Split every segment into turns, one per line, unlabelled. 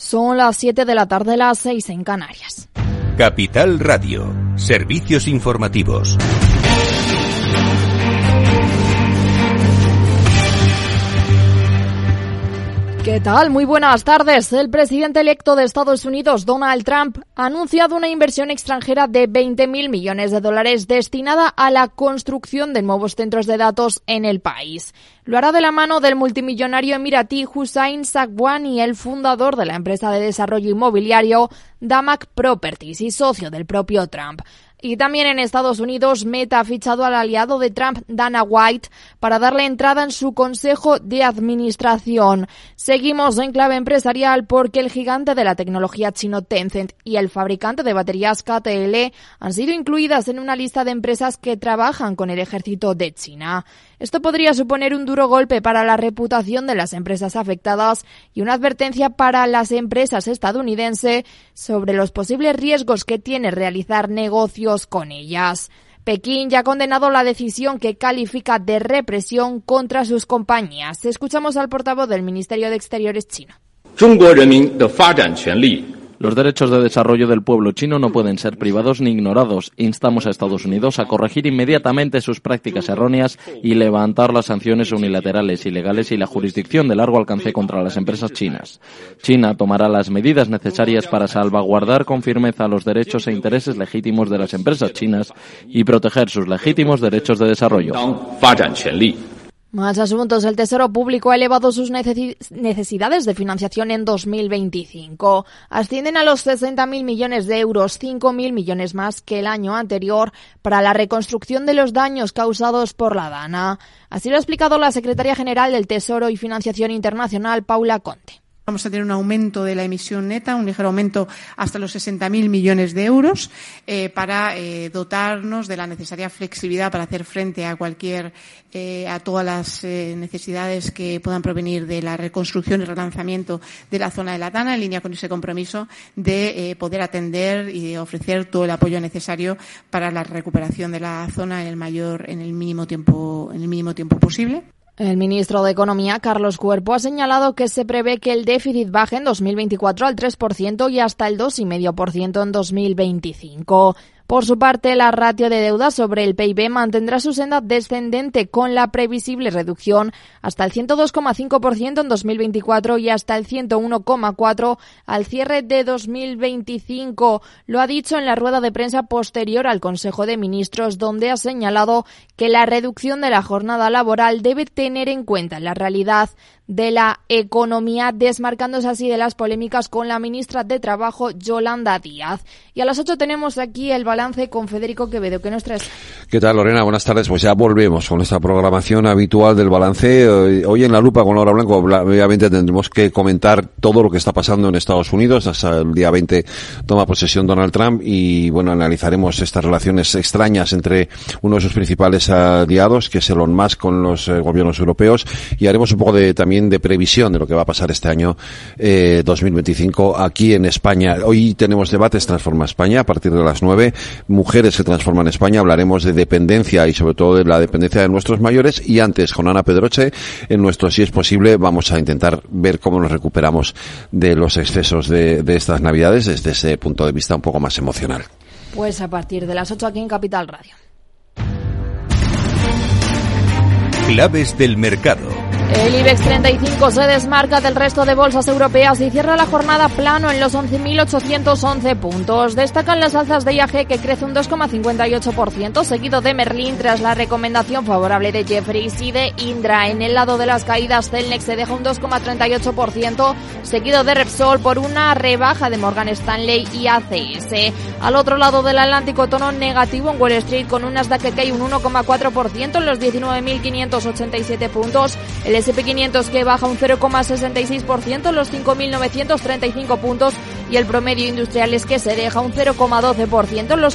Son las 7 de la tarde, las 6 en Canarias.
Capital Radio, servicios informativos.
¿Qué tal? Muy buenas tardes. El presidente electo de Estados Unidos, Donald Trump, ha anunciado una inversión extranjera de $20.000 millones destinada a la construcción de nuevos centros de datos en el país. Lo hará de la mano del multimillonario emiratí Hussain Sakwani, el fundador de la empresa de desarrollo inmobiliario Damac Properties y socio del propio Trump. Y también en Estados Unidos, Meta ha fichado al aliado de Trump, Dana White, para darle entrada en su consejo de administración. Seguimos en clave empresarial porque el gigante de la tecnología chino Tencent y el fabricante de baterías KTL han sido incluidas en una lista de empresas que trabajan con el ejército de China. Esto podría suponer un duro golpe para la reputación de las empresas afectadas y una advertencia para las empresas estadounidenses sobre los posibles riesgos que tiene realizar negocios con ellas. Pekín ya ha condenado la decisión que califica de represión contra sus compañías. Escuchamos al portavoz del Ministerio de Exteriores chino.
Los derechos de desarrollo del pueblo chino no pueden ser privados ni ignorados. Instamos a Estados Unidos a corregir inmediatamente sus prácticas erróneas y levantar las sanciones unilaterales, ilegales y la jurisdicción de largo alcance contra las empresas chinas. China tomará las medidas necesarias para salvaguardar con firmeza los derechos e intereses legítimos de las empresas chinas y proteger sus legítimos derechos de desarrollo.
Más asuntos. El Tesoro Público ha elevado sus necesidades de financiación en 2025. Ascienden a los 60.000 millones de euros, 5.000 millones más que el año anterior, para la reconstrucción de los daños causados por la Dana. Así lo ha explicado la secretaria general del Tesoro y Financiación Internacional, Paula Conte.
Vamos a tener un aumento de la emisión neta, un ligero aumento hasta los 60.000 millones de euros para dotarnos de la necesaria flexibilidad para hacer frente a a todas las necesidades que puedan provenir de la reconstrucción y relanzamiento de la zona de la Dana, en línea con ese compromiso de poder atender y de ofrecer todo el apoyo necesario para la recuperación de la zona en el mínimo tiempo posible.
El ministro de Economía, Carlos Cuerpo, ha señalado que se prevé que el déficit baje en 2024 al 3% y hasta el 2,5% en 2025. Por su parte, la ratio de deuda sobre el PIB mantendrá su senda descendente con la previsible reducción hasta el 102,5% en 2024 y hasta el 101,4% al cierre de 2025. Lo ha dicho en la rueda de prensa posterior al Consejo de Ministros, donde ha señalado que la reducción de la jornada laboral debe tener en cuenta la realidad de la economía, desmarcándose así de las polémicas con la ministra de Trabajo, Yolanda Díaz. Y a las 8 tenemos aquí el balance con Federico Quevedo. ¿Qué nos traes?
¿Qué tal, Lorena? Buenas tardes. Pues ya volvemos con nuestra programación habitual del balance. Hoy en La Lupa con Laura Blanco, obviamente tendremos que comentar todo lo que está pasando en Estados Unidos. Hasta el día 20 toma posesión Donald Trump y, bueno, analizaremos estas relaciones extrañas entre uno de sus principales aliados, que es Elon Musk, con los gobiernos europeos, y haremos un poco también de previsión de lo que va a pasar este año 2025 aquí en España. Hoy tenemos debates Transforma España a partir de las 9, Mujeres que transforman España. Hablaremos de dependencia y sobre todo de la dependencia de nuestros mayores, y antes con Ana Pedroche en nuestro Si es posible vamos a intentar ver cómo nos recuperamos de los excesos de estas Navidades desde ese punto de vista un poco más emocional.
Pues a partir de las 8 aquí en Capital Radio.
Claves del mercado.
El IBEX 35 se desmarca del resto de bolsas europeas y cierra la jornada plano en los 11.811 puntos. Destacan las alzas de IAG, que crece un 2,58%, seguido de Merlin tras la recomendación favorable de Jefferies, y de Indra. En el lado de las caídas, Celnex se deja un 2,38%, seguido de Repsol por una rebaja de Morgan Stanley y ACS. Al otro lado del Atlántico, tono negativo en Wall Street, con un Nasdaq que cae un 1,4% en los 19.587 puntos. El S&P 500 que baja un 0,66% en los 5.935 puntos, y el promedio industrial es que se deja un 0,12% en los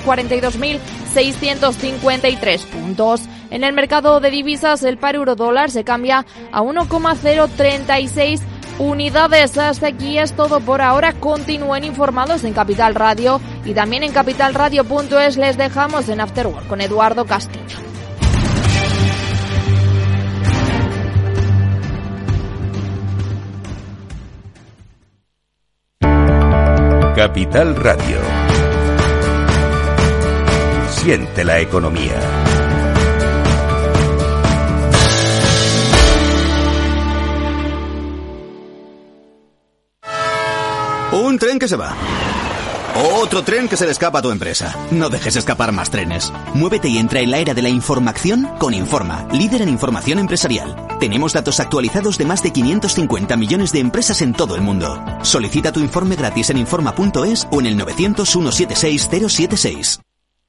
42.653 puntos. En el mercado de divisas, el par euro-dólar se cambia a 1,036 unidades. Hasta aquí es todo por ahora. Continúen informados en Capital Radio y también en capitalradio.es. Les dejamos en After Work con Eduardo Castillo.
Capital Radio. Siente la economía.
Un tren que se va. Otro tren que se le escapa a tu empresa. No dejes escapar más trenes. Muévete y entra en la era de la información con Informa, líder en información empresarial. Tenemos datos actualizados de más de 550 millones de empresas en todo el mundo. Solicita tu informe gratis en Informa.es o en el 900 176 076.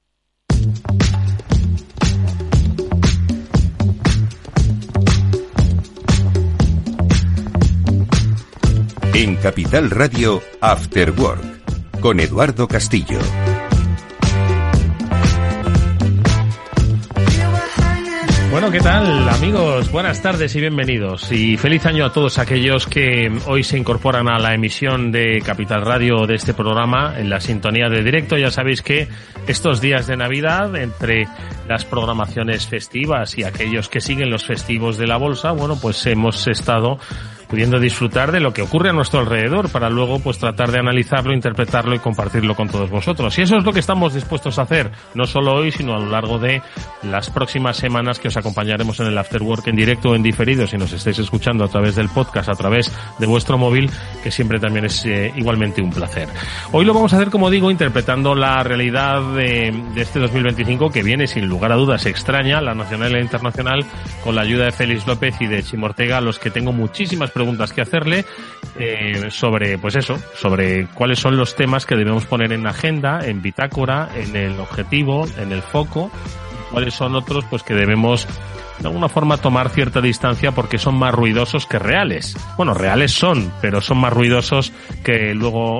En Capital Radio, After Work, con Eduardo Castillo.
Bueno, ¿qué tal, amigos? Buenas tardes y bienvenidos. Y feliz año a todos aquellos que hoy se incorporan a la emisión de Capital Radio de este programa en la sintonía de directo. Ya sabéis que estos días de Navidad, entre las programaciones festivas y aquellos que siguen los festivos de la bolsa, bueno, pues hemos estado pudiendo disfrutar de lo que ocurre a nuestro alrededor para luego pues tratar de analizarlo, interpretarlo y compartirlo con todos vosotros. Y eso es lo que estamos dispuestos a hacer, no solo hoy, sino a lo largo de las próximas semanas que os acompañaremos en el After Work en directo o en diferido, si nos estáis escuchando a través del podcast, a través de vuestro móvil, que siempre también es igualmente un placer. Hoy lo vamos a hacer, como digo, interpretando la realidad de este 2025, que viene sin lugar a dudas extraña, la nacional e internacional, con la ayuda de Félix López y de Chimo Ortega, a los que tengo muchísimas preguntas que hacerle sobre, pues eso, sobre cuáles son los temas que debemos poner en agenda, en bitácora, en el objetivo, en el foco, cuáles son otros pues que debemos de alguna forma tomar cierta distancia porque son más ruidosos que reales. Bueno, reales son, pero son más ruidosos que luego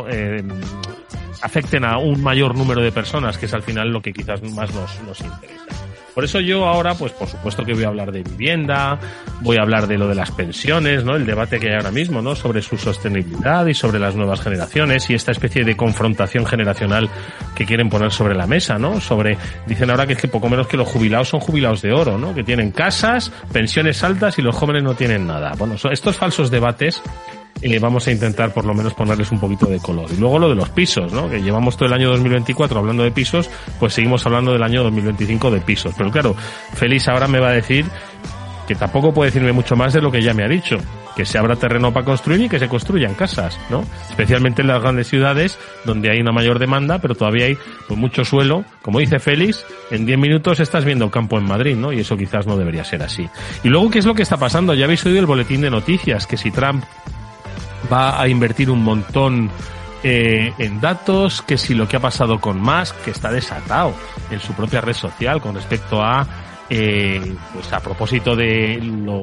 afecten a un mayor número de personas, que es al final lo que quizás más nos interesa. Por eso yo ahora, pues por supuesto que voy a hablar de vivienda, voy a hablar de lo de las pensiones, ¿no? El debate que hay ahora mismo, ¿no? Sobre su sostenibilidad y sobre las nuevas generaciones y esta especie de confrontación generacional que quieren poner sobre la mesa, ¿no? Dicen ahora que es que poco menos que los jubilados son jubilados de oro, ¿no? Que tienen casas, pensiones altas y los jóvenes no tienen nada. Bueno, estos falsos debates vamos a intentar por lo menos ponerles un poquito de color. Y luego lo de los pisos, ¿no? Que llevamos todo el año 2024 hablando de pisos, pues seguimos hablando del año 2025 de pisos. Pero claro, Félix ahora me va a decir que tampoco puede decirme mucho más de lo que ya me ha dicho, que se abra terreno para construir y que se construyan casas, ¿no? Especialmente en las grandes ciudades donde hay una mayor demanda, pero todavía hay pues mucho suelo. Como dice Félix, en 10 minutos estás viendo el campo en Madrid, ¿no? Y eso quizás no debería ser así. Y luego, ¿qué es lo que está pasando? Ya habéis oído el boletín de noticias, que si Trump va a invertir un montón en datos, que si lo que ha pasado con Musk, que está desatado en su propia red social con respecto a pues a propósito de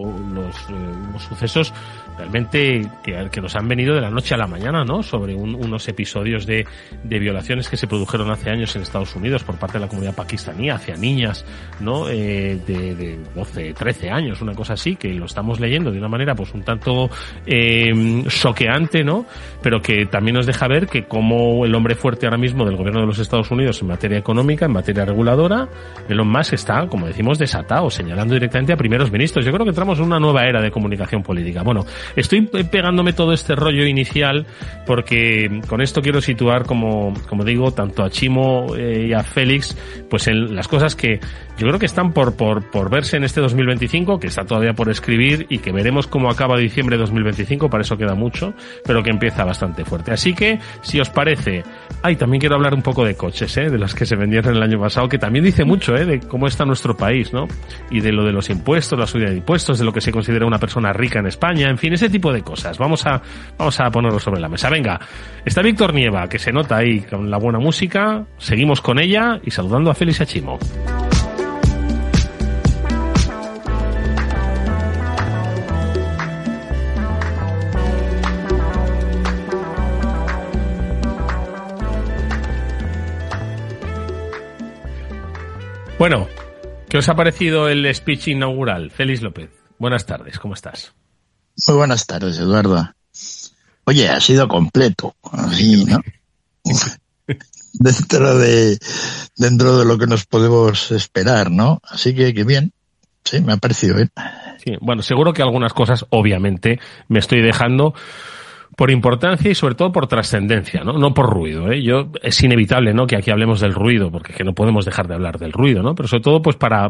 los sucesos realmente que nos han venido de la noche a la mañana, ¿no? Sobre unos episodios de violaciones que se produjeron hace años en Estados Unidos por parte de la comunidad pakistaní hacia niñas, ¿no? De 12, 13 años, una cosa así, que lo estamos leyendo de una manera pues un tanto choqueante, ¿no? Pero que también nos deja ver que como el hombre fuerte ahora mismo del gobierno de los Estados Unidos en materia económica, en materia reguladora, Elon Musk está, como decimos, desatado, señalando directamente a primeros ministros. Yo creo que entramos en una nueva era de comunicación política. Bueno, estoy pegándome todo este rollo inicial porque con esto quiero situar, como digo, tanto a Chimo y a Félix, pues en las cosas que yo creo que están por verse en este 2025, que está todavía por escribir y que veremos cómo acaba diciembre de 2025, para eso queda mucho, pero que empieza bastante fuerte. Así que, si os parece, también quiero hablar un poco de coches, de las que se vendieron el año pasado, que también dice mucho, de cómo está nuestro país, ¿no? Y de lo de los impuestos, la subida de impuestos, de lo que se considera una persona rica en España, en fin, ese tipo de cosas. Vamos a ponerlo sobre la mesa. Venga, está Víctor Nieva, que se nota ahí con la buena música. Seguimos con ella y saludando a Félix y a Chimo. Bueno, ¿qué os ha parecido el speech inaugural? Félix López, buenas tardes, ¿cómo estás?
Muy buenas tardes, Eduardo. Oye, ha sido completo, así, ¿no? dentro de lo que nos podemos esperar, ¿no? Así que bien, sí, me ha parecido bien.
Sí, bueno, seguro que algunas cosas, obviamente, me estoy dejando, Por importancia y sobre todo por trascendencia, ¿no? No por ruido, ¿eh? Es inevitable, ¿no? Que aquí hablemos del ruido, porque es que no podemos dejar de hablar del ruido, ¿no? Pero sobre todo, pues para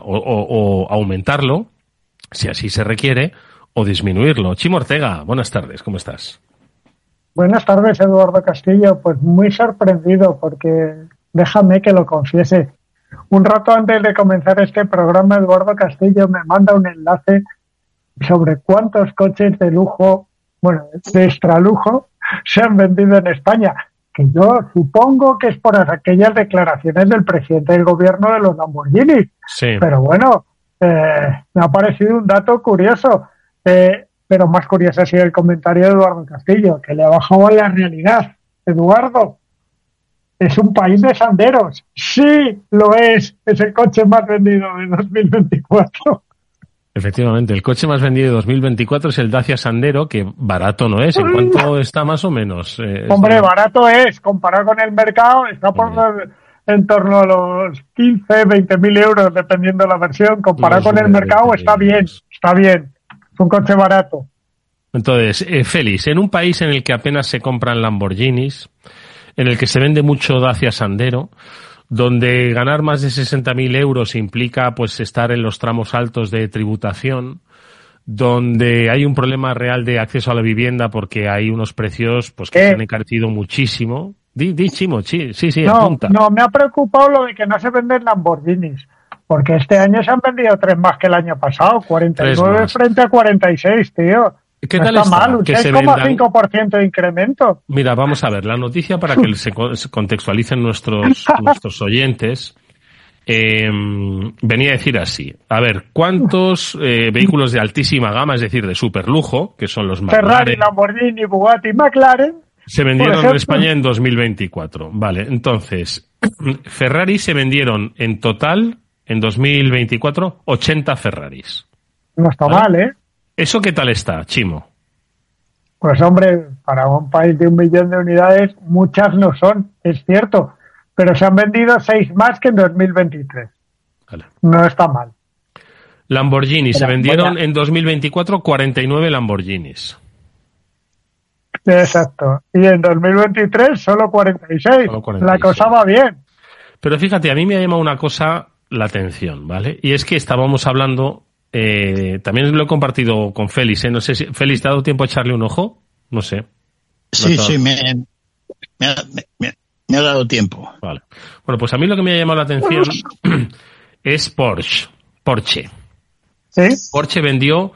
aumentarlo, si así se requiere, o disminuirlo. Chimo Ortega, buenas tardes, ¿cómo estás?
Buenas tardes, Eduardo Castillo. Pues muy sorprendido, porque déjame que lo confiese. Un rato antes de comenzar este programa, Eduardo Castillo me manda un enlace sobre cuántos coches de lujo, bueno, de extralujo, se han vendido en España, que yo supongo que es por aquellas declaraciones del presidente del gobierno de los Lamborghini.
Sí.
Pero bueno, me ha parecido un dato curioso, pero más curioso ha sido el comentario de Eduardo Castillo, que le ha bajado a la realidad. Eduardo, es un país de sanderos. Sí, lo es. Es el coche más vendido de 2024.
Efectivamente, el coche más vendido de 2024 es el Dacia Sandero, que barato no es. ¿En cuánto está más o menos?
Hombre, barato es. Comparado con el mercado, está por en torno a los 15, 20 mil euros, dependiendo de la versión. Comparado con el mercado, está bien. Está bien. Es un coche barato.
Entonces, Félix, en un país en el que apenas se compran Lamborghinis, en el que se vende mucho Dacia Sandero, donde ganar más de 60.000 euros implica pues estar en los tramos altos de tributación, donde hay un problema real de acceso a la vivienda porque hay unos precios pues que se han encarecido muchísimo. Di Chimo, sí, apunta.
No, me ha preocupado lo de que no se venden Lamborghinis, porque este año se han vendido 3 más que el año pasado, 49 frente a 46, tío.
¿Qué tal
no está mal, un
que
6,5% de incremento.
Mira, vamos a ver, la noticia para que se contextualicen nuestros oyentes, venía a decir así. A ver, ¿cuántos vehículos de altísima gama, es decir, de superlujo, que son los
Ferrari,
McLaren,
Lamborghini, Bugatti, McLaren,
se vendieron en España en 2024? Vale, entonces, Ferrari se vendieron en total, en 2024, 80 Ferraris.
No está mal, ¿eh?
¿Eso qué tal está, Chimo?
Pues hombre, para un país de 1 millón de unidades, muchas no son, es cierto, pero se han vendido 6 más que en 2023.
Vale.
No está mal.
Lamborghini, se vendieron en 2024 49 Lamborghinis.
Exacto. Y en 2023 solo 46. La cosa va bien.
Pero fíjate, a mí me ha llamado una cosa la atención, ¿vale? Y es que estábamos hablando... también lo he compartido con Félix, no sé si Félix, ¿te ha dado tiempo a echarle un ojo? No sé.
Sí, me ha dado tiempo.
Vale. Bueno, pues a mí lo que me ha llamado la atención es Porsche.
¿Sí?
Porsche vendió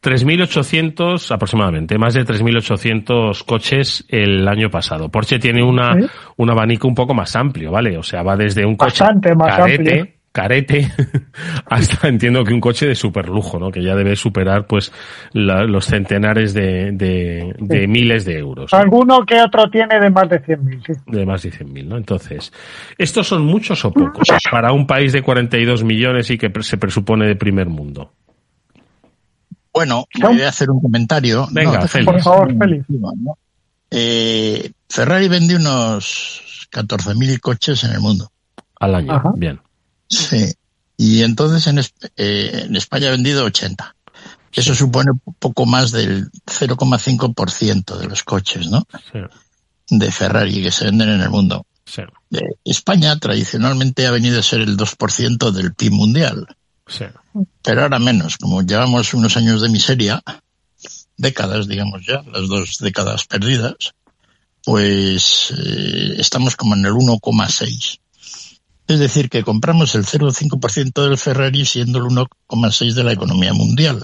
3.800 aproximadamente, más de 3.800 coches el año pasado. Porsche tiene un abanico un poco más amplio, ¿vale? O sea, va desde un coche
bastante más amplio,
carete, hasta entiendo que un coche de superlujo, ¿no? Que ya debe superar pues los centenares de miles de euros, ¿no?
Alguno que otro tiene de más de 100.000, sí.
De más de 100.000, ¿no? Entonces, ¿estos son muchos o pocos para un país de 42 millones y que se presupone de primer mundo?
Bueno, voy a hacer un comentario.
Venga, Félix.
Por favor, Félix.
¿No? Ferrari vende unos 14.000 coches en el mundo.
Al año,
Ajá.
Bien.
Sí, y entonces en España ha vendido 80. Eso supone poco más del 0,5% de los coches, ¿no?
Sí.
De Ferrari que se venden en el mundo.
Sí.
España tradicionalmente ha venido a ser el 2% del PIB mundial.
Sí.
Pero ahora menos, como llevamos unos años de miseria, décadas, digamos ya, las 2 décadas perdidas, pues estamos como en el 1,6%. Es decir, que compramos el 0,5% del Ferrari siendo el 1,6% de la economía mundial.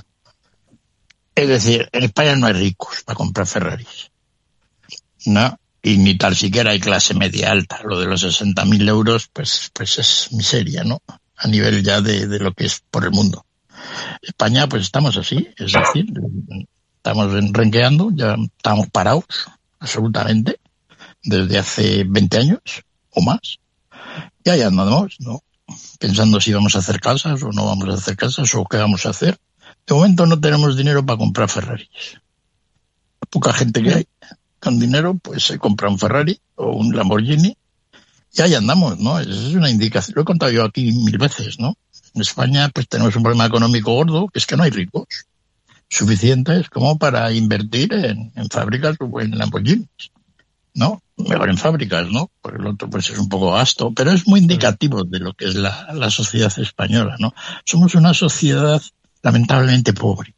Es decir, en España no hay ricos para comprar Ferraris, ¿no? Y ni tal siquiera hay clase media alta. Lo de los 60.000 euros, pues es miseria, ¿no? A nivel ya de lo que es por el mundo. España, pues estamos así, es decir, estamos renqueando, ya estamos parados, absolutamente, desde hace 20 años o más. Y ahí andamos, ¿no? Pensando si vamos a hacer casas o no vamos a hacer casas o qué vamos a hacer. De momento no tenemos dinero para comprar Ferraris. Poca gente que hay con dinero, pues se compra un Ferrari o un Lamborghini y ahí andamos, ¿no? Es una indicación. Lo he contado yo aquí 1000 veces, ¿no? En España, pues tenemos un problema económico gordo, que es que no hay ricos. suficientes como para invertir en fábricas o en Lamborghinis, ¿no? Mejor en fábricas, ¿no? Porque el otro pues es un poco gasto, pero es muy indicativo de lo que es la sociedad española, ¿no? Somos una sociedad lamentablemente pobre,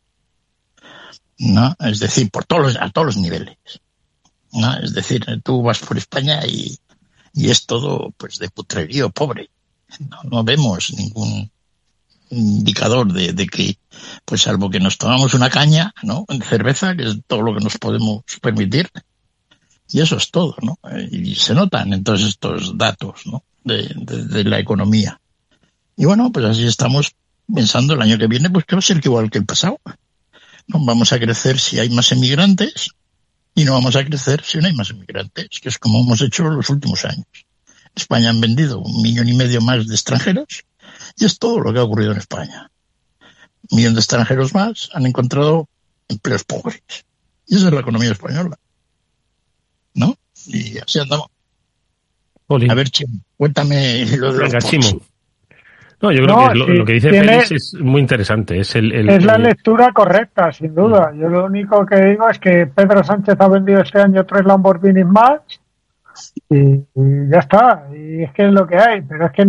¿no? Es decir, a todos los niveles, ¿no? Es decir, tú vas por España y es todo pues de putrerío pobre. No vemos ningún indicador de que, pues salvo que nos tomamos una caña, ¿no? En cerveza, que es todo lo que nos podemos permitir, y eso es todo, ¿no? Y se notan entonces estos datos, ¿no? De la economía. Y bueno, pues así estamos pensando el año que viene, pues que va a ser igual que el pasado. No vamos a crecer si hay más emigrantes y no vamos a crecer si no hay más emigrantes, que es como hemos hecho los últimos años. En España han vendido 1,5 millones más de extranjeros y es todo lo que ha ocurrido en España. 1 millón de extranjeros más han encontrado empleos pobres. Y esa es la economía española, ¿no? Y así andamos.
Oli.
A ver, Chimo, cuéntame lo de
Venga,
los
Chimo. No, yo creo que lo que dice Félix es muy interesante. Es
la lectura correcta, sin duda. Yo lo único que digo es que Pedro Sánchez ha vendido este año 3 Lamborghinis más y ya está. Y es que es lo que hay. Pero es que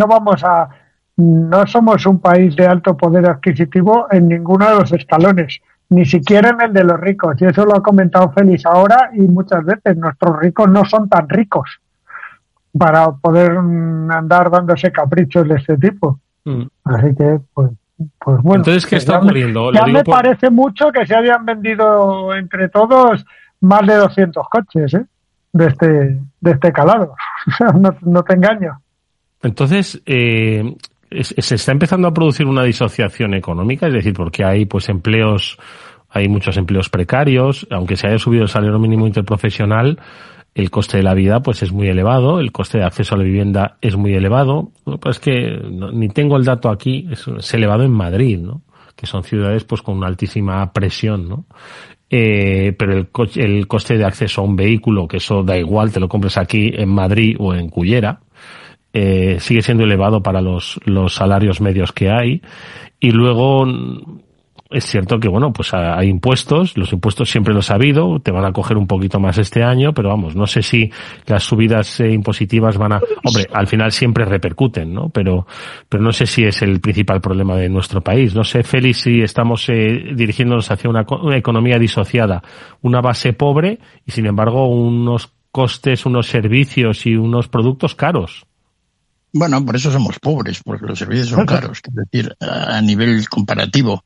no somos un país de alto poder adquisitivo en ninguno de los escalones, ni siquiera en el de los ricos. Y eso lo ha comentado Félix ahora y muchas veces. Nuestros ricos no son tan ricos para poder andar dándose caprichos de este tipo. Así que, pues bueno.
Entonces, ¿qué está ocurriendo?
Me parece mucho que se hayan vendido entre todos más de 200 coches, de este calado. No te engaño.
Entonces, se está empezando a producir una disociación económica, es decir, porque hay hay muchos empleos precarios, aunque se haya subido el salario mínimo interprofesional, el coste de la vida pues es muy elevado, el coste de acceso a la vivienda es muy elevado. Pues es que ni tengo el dato aquí, es elevado en Madrid, ¿no? Que son ciudades pues con una altísima presión, ¿no? Pero el coste de acceso a un vehículo, que eso da igual, te lo compres aquí en Madrid o en Cullera, sigue siendo elevado para los salarios medios que hay. Y luego es cierto que, bueno, pues hay impuestos, los impuestos siempre los ha habido, te van a coger un poquito más este año, pero vamos, no sé si las subidas impositivas hombre, al final siempre repercuten, ¿no? Pero no sé si es el principal problema de nuestro país. No sé, Félix, si estamos dirigiéndonos hacia una economía disociada, una base pobre y, sin embargo, unos costes, unos servicios y unos productos caros.
Bueno, por eso somos pobres, porque los servicios son caros. Es decir, a nivel comparativo,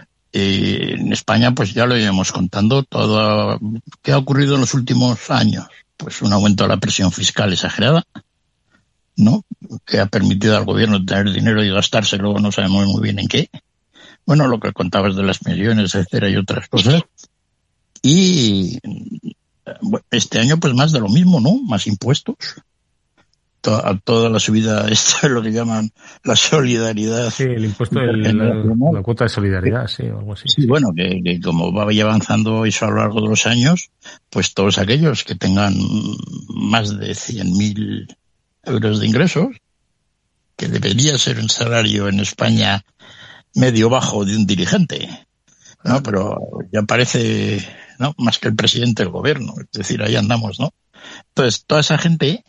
en España, pues ya lo íbamos contando todo. ¿Qué ha ocurrido en los últimos años? Pues un aumento de la presión fiscal exagerada, ¿no? Que ha permitido al gobierno tener dinero y gastárselo, no sabemos muy bien en qué. Bueno, lo que contabas de las pensiones, etcétera, y otras cosas. Y este año, pues más de lo mismo, ¿no? Más impuestos. A toda la subida, esto es lo que llaman la solidaridad.
Sí, el impuesto de la cuota de solidaridad, sí, o algo así.
Sí, bueno, que como vaya avanzando eso a lo largo de los años, pues todos aquellos que tengan más de 100.000 euros de ingresos, que debería ser un salario en España medio bajo de un dirigente, ¿no? Pero ya parece, ¿no? Más que el presidente del gobierno, es decir, ahí andamos, ¿no? Entonces, toda esa gente,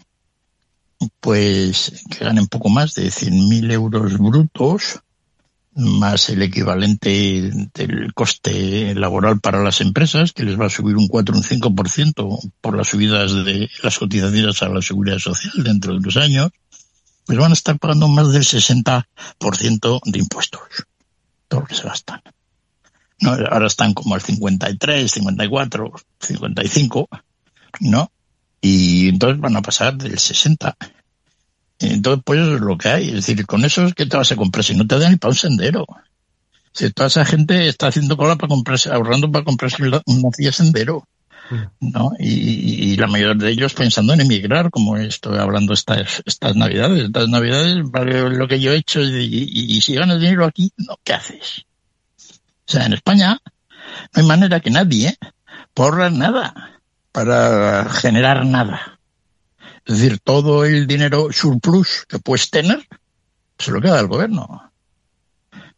pues que ganen poco más de 100.000 euros brutos, más el equivalente del coste laboral para las empresas, que les va a subir un 4 o un 5% por las subidas de las cotizaciones a la Seguridad Social dentro de los años, pues van a estar pagando más del 60% de impuestos, todo lo que se gastan. No, ahora están como al 53, 54, 55, ¿no? Y entonces van a pasar del 60. Entonces, pues eso es lo que hay. Es decir, con eso es que te vas a comprar si no te dan ni para un sendero. Si toda esa gente está haciendo cola para comprarse, ahorrando para comprarse una silla sendero, ¿no? Y la mayoría de ellos pensando en emigrar, como estoy hablando estas Navidades. Estas Navidades, vale lo que yo he hecho y si ganas dinero aquí, no, ¿qué haces? O sea, en España no hay manera que nadie pueda ahorrar nada para generar nada. Es decir, todo el dinero surplus que puedes tener se lo queda al gobierno.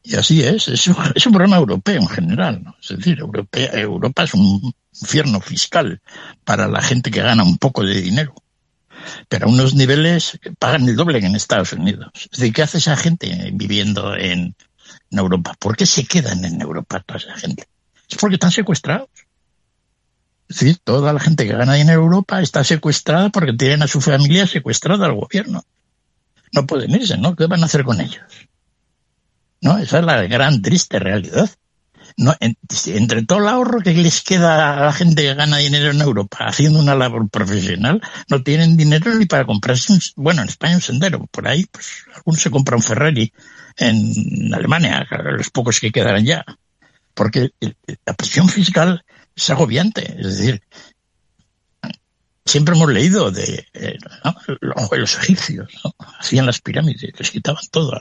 Y así es un problema europeo en general, ¿no? Es decir, Europa es un infierno fiscal para la gente que gana un poco de dinero, pero a unos niveles pagan el doble que en Estados Unidos. Es decir, ¿qué hace esa gente viviendo en Europa? ¿Por qué se quedan en Europa toda esa gente? Es porque están secuestrados. Es decir, toda la gente que gana dinero en Europa está secuestrada porque tienen a su familia secuestrada al gobierno. No pueden irse, ¿no? ¿Qué van a hacer con ellos? ¿No? Esa es la gran triste realidad. No, entre todo el ahorro que les queda a la gente que gana dinero en Europa haciendo una labor profesional, no tienen dinero ni para comprarse en España un Sendero. Por ahí, pues, algunos se compran un Ferrari en Alemania, los pocos que quedarán ya. Porque la presión fiscal es agobiante. Es decir, siempre hemos leído de los egipcios, ¿no? Hacían las pirámides, les quitaban todo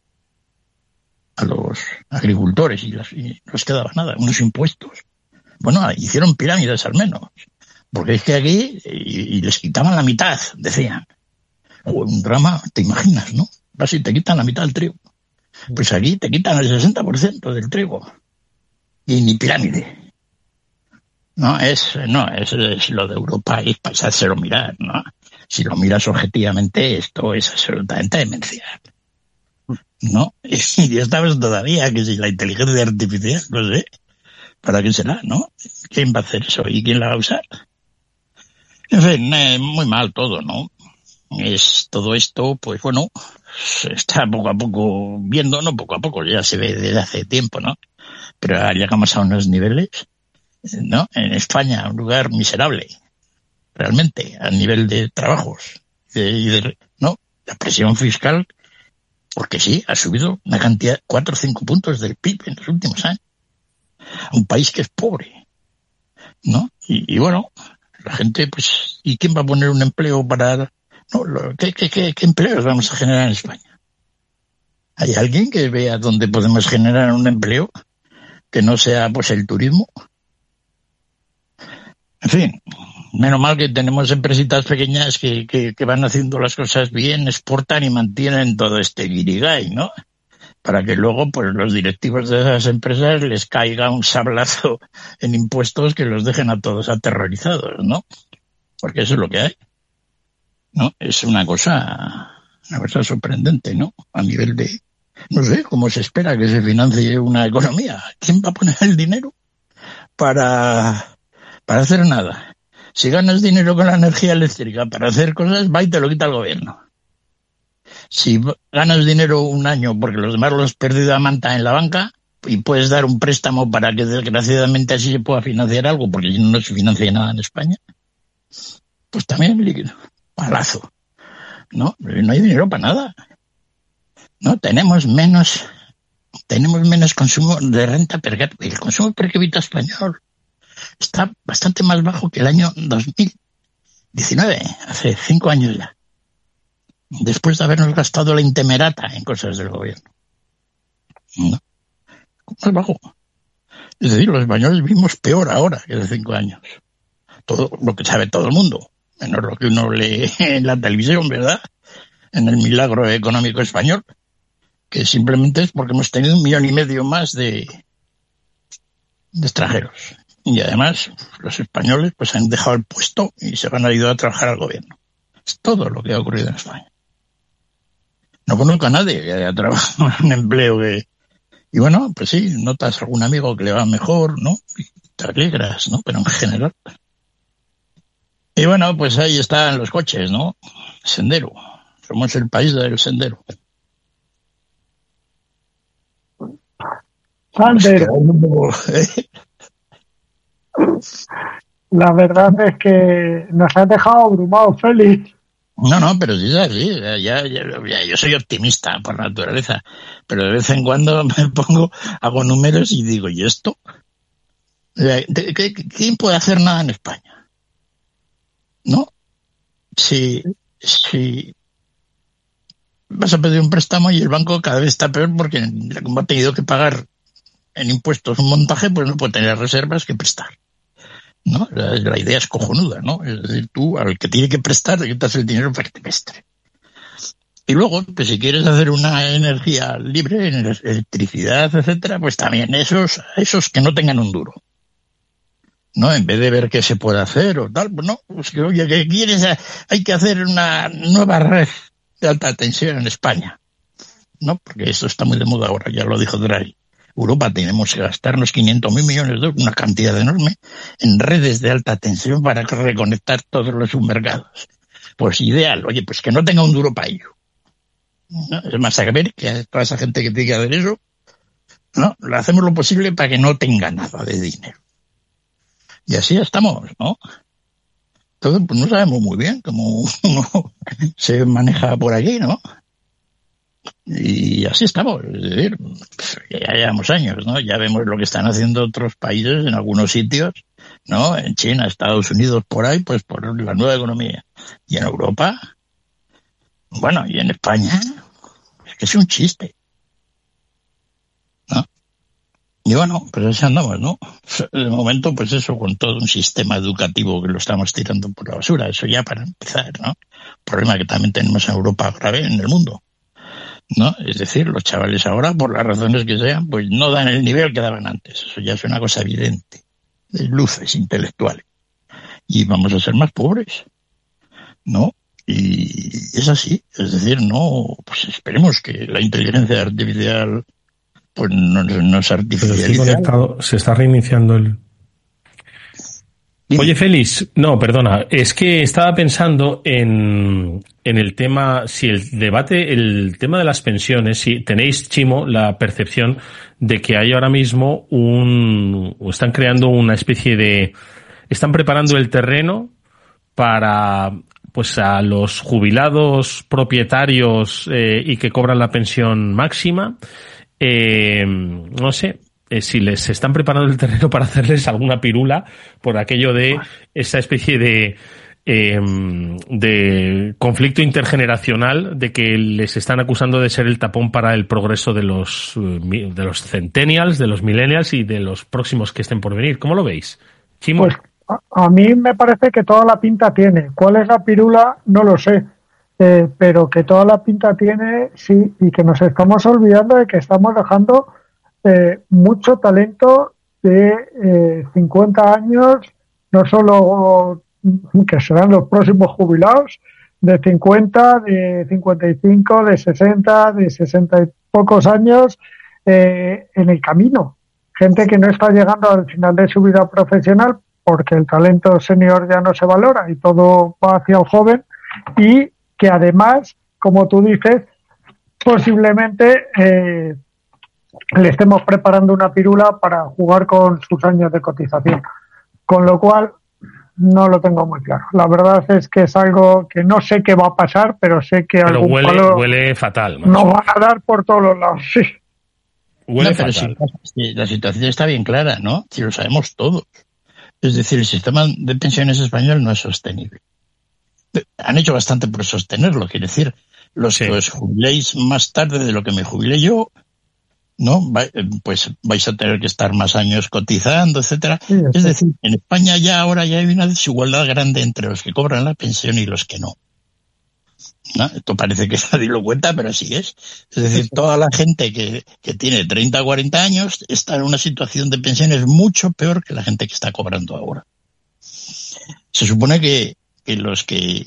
a los agricultores y no les quedaba nada, unos impuestos. Bueno, hicieron pirámides al menos, porque es que aquí y les quitaban la mitad, decían. Un drama, te imaginas, ¿no? Vas y te quitan la mitad del trigo. Pues aquí te quitan el 60% del trigo. Y ni pirámide. No, es lo de Europa, es para hacérselo mirar, ¿no? Si lo miras objetivamente, esto es absolutamente demencial. ¿No? Y ya sabes todavía que si la inteligencia artificial, no sé, ¿para qué será, no? ¿Quién va a hacer eso y quién la va a usar? En fin, muy mal todo, ¿no? Todo esto, pues bueno, se está poco a poco viendo, no poco a poco, ya se ve desde hace tiempo, ¿no? Pero ahora llegamos a unos niveles, ¿no? En España, un lugar miserable, realmente, a nivel de trabajos, ¿no? La presión fiscal, porque sí, ha subido una cantidad, 4 o 5 puntos del PIB en los últimos años. Un país que es pobre, ¿no? Y bueno, la gente, pues, ¿y quién va a poner un empleo para...? No, ¿qué empleos vamos a generar en España? ¿Hay alguien que vea dónde podemos generar un empleo que no sea, pues, el turismo? En fin, menos mal que tenemos empresitas pequeñas que van haciendo las cosas bien, exportan y mantienen todo este guirigay, ¿no? Para que luego, pues, los directivos de esas empresas les caiga un sablazo en impuestos que los dejen a todos aterrorizados, ¿no? Porque eso es lo que hay, ¿no? Es una cosa sorprendente, ¿no? A nivel de, no sé, cómo se espera que se financie una economía. ¿Quién va a poner el dinero para hacer nada? Si ganas dinero con la energía eléctrica para hacer cosas, va y te lo quita el gobierno. Si ganas dinero un año porque los demás lo has perdido a manta en la banca y puedes dar un préstamo para que desgraciadamente así se pueda financiar algo, porque no se financia nada en España, pues también líquido, palazo. No hay dinero para nada. No, tenemos menos consumo de renta per cápita. El consumo per cápita español está bastante más bajo que el año 2019, hace 5 años ya, después de habernos gastado la intemerata en cosas del gobierno. ¿No? Más bajo. Es decir, los españoles vivimos peor ahora que hace 5 años. Todo lo que sabe todo el mundo, menos lo que uno lee en la televisión, ¿verdad? En el milagro económico español, que simplemente es porque hemos tenido 1,5 millones más de extranjeros. Y además, los españoles pues han dejado el puesto y se han ido a trabajar al gobierno. Es todo lo que ha ocurrido en España. No conozco a nadie que haya trabajado en un empleo que... Y bueno, pues sí, notas algún amigo que le va mejor, ¿no? Y te alegras, ¿no? Pero en general. Y bueno, pues ahí están los coches, ¿no? Sendero. Somos el país del sendero.
Sandero. La verdad es que nos has dejado abrumados, Félix.
No, pero sí es así. Ya, yo soy optimista por naturaleza, pero de vez en cuando me pongo, hago números y digo, ¿y esto? ¿Quién puede hacer nada en España? ¿No? Si vas a pedir un préstamo y el banco cada vez está peor porque como ha tenido que pagar en impuestos un montaje, pues no puede tener reservas que prestar. ¿No? La idea es cojonuda, ¿no? Es decir, tú al que tiene que prestar le quitas el dinero para que te preste. Y luego, pues si quieres hacer una energía libre, electricidad, etcétera, pues también esos que no tengan un duro. ¿No? En vez de ver qué se puede hacer o tal, pues no, pues que oye, ¿qué quieres? Hay que hacer una nueva red de alta tensión en España, ¿no? Porque esto está muy de moda ahora, ya lo dijo Draghi. Europa tenemos que gastarnos 500.000 millones de euros, una cantidad enorme, en redes de alta tensión para reconectar todos los submergados. Pues ideal, oye, pues que no tenga un duro para ello. ¿No? Es más, a ver, que a toda esa gente que tiene que hacer eso, ¿no? Lo hacemos lo posible para que no tenga nada de dinero. Y así estamos, ¿no? Entonces, pues no sabemos muy bien cómo se maneja por aquí, ¿no? Y así estamos, es decir, ya llevamos años, ¿no? Ya vemos lo que están haciendo otros países en algunos sitios, ¿no? En China, Estados Unidos, por ahí, pues por la nueva economía. Y en Europa, bueno, y en España, es que es un chiste, ¿no? Y bueno, pues así andamos, ¿no? De momento, pues eso, con todo un sistema educativo que lo estamos tirando por la basura, eso ya para empezar, ¿no? Problema que también tenemos en Europa grave, en el mundo, ¿no? Es decir, los chavales ahora, por las razones que sean, pues no dan el nivel que daban antes. Eso ya es una cosa evidente, de luces intelectuales. Y vamos a ser más pobres, ¿no? Y es así, es decir, no, pues esperemos que la inteligencia artificial pues no se artificializa.
Se está reiniciando el... Oye, Félix, no, perdona, es que estaba pensando en el tema, si el tema de las pensiones, si tenéis, Chimo, la percepción de que hay ahora mismo están creando una especie de, están preparando el terreno para, pues a los jubilados propietarios y que cobran la pensión máxima, no sé, si les están preparando el terreno para hacerles alguna pirula por aquello de esa especie de conflicto intergeneracional, de que les están acusando de ser el tapón para el progreso de los centennials, de los millennials y de los próximos que estén por venir. ¿Cómo lo veis, Chimo?
Pues a mí me parece que toda la pinta tiene. ¿Cuál es la pirula? No lo sé. Pero que toda la pinta tiene, sí, y que nos estamos olvidando de que estamos dejando mucho talento de 50 años, no solo que serán los próximos jubilados, de 50, de 55, de 60, de 60 y pocos años en el camino. Gente que no está llegando al final de su vida profesional porque el talento senior ya no se valora y todo va hacia el joven, y que además, como tú dices, posiblemente le estemos preparando una pirula para jugar con sus años de cotización. Con lo cual, no lo tengo muy claro. La verdad es que es algo que no sé qué va a pasar, pero sé que algún palo
huele fatal.
Nos van a dar por todos los lados, sí.
Huele fatal.
Si la situación está bien clara, ¿no? Si lo sabemos todos. Es decir, el sistema de pensiones español no es sostenible. Han hecho bastante por sostenerlo, quiere decir, los que os jubiléis más tarde de lo que me jubilé yo, ¿no? Pues vais a tener que estar más años cotizando, etcétera. Sí, es decir, en España ahora ya hay una desigualdad grande entre los que cobran la pensión y los que no. ¿No? Esto parece que nadie lo cuenta, pero así es. Es decir, toda la gente que tiene 30 o 40 años está en una situación de pensiones mucho peor que la gente que está cobrando ahora. Se supone que los que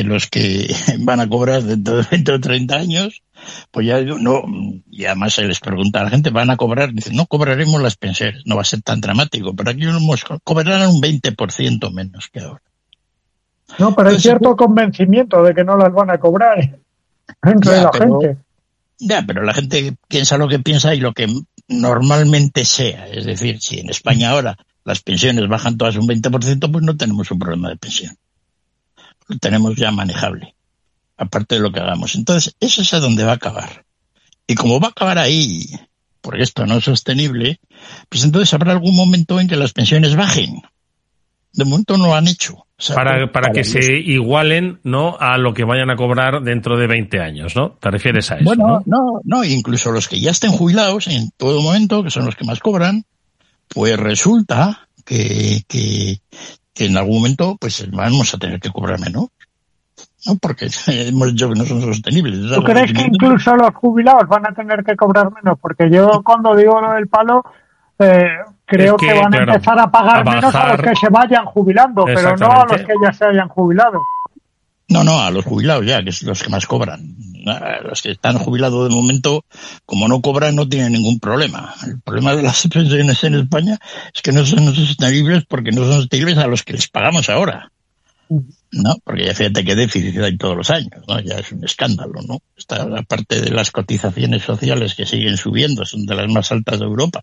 van a cobrar dentro de 30 años, pues ya no, y además se les pregunta a la gente, van a cobrar, dicen, no cobraremos las pensiones, no va a ser tan dramático, pero aquí cobrarán un 20% menos que ahora.
No, pero hay cierto convencimiento de que no las van a cobrar entre la gente.
Ya, pero la gente piensa lo que piensa y lo que normalmente sea. Es decir, si en España ahora las pensiones bajan todas un 20%, pues no tenemos un problema de pensión. Lo tenemos ya manejable, aparte de lo que hagamos. Entonces, eso es a donde va a acabar. Y como va a acabar ahí, porque esto no es sostenible, pues entonces habrá algún momento en que las pensiones bajen. De momento no lo han hecho. O sea,
para que se igualen, ¿no?, a lo que vayan a cobrar dentro de 20 años, ¿no? ¿Te refieres a eso?
Bueno, no, incluso los que ya estén jubilados en todo momento, que son los que más cobran, pues resulta que en algún momento pues vamos a tener que cobrar menos. ¿no? Porque hemos dicho que no son sostenibles.
¿Tú crees que incluso los jubilados van a tener que cobrar menos? Porque yo cuando digo lo del palo, creo que van a empezar a pagar menos a los que se vayan jubilando, pero no a los que ya se hayan jubilado.
No, a los jubilados ya, que son los que más cobran. Los que están jubilados de momento, como no cobran, no tienen ningún problema. El problema de las pensiones en España es que no son sostenibles porque no son sostenibles a los que les pagamos ahora. ¿No? Porque ya fíjate qué déficit hay todos los años, ¿no? Ya es un escándalo, ¿no? Esta parte de las cotizaciones sociales que siguen subiendo, son de las más altas de Europa.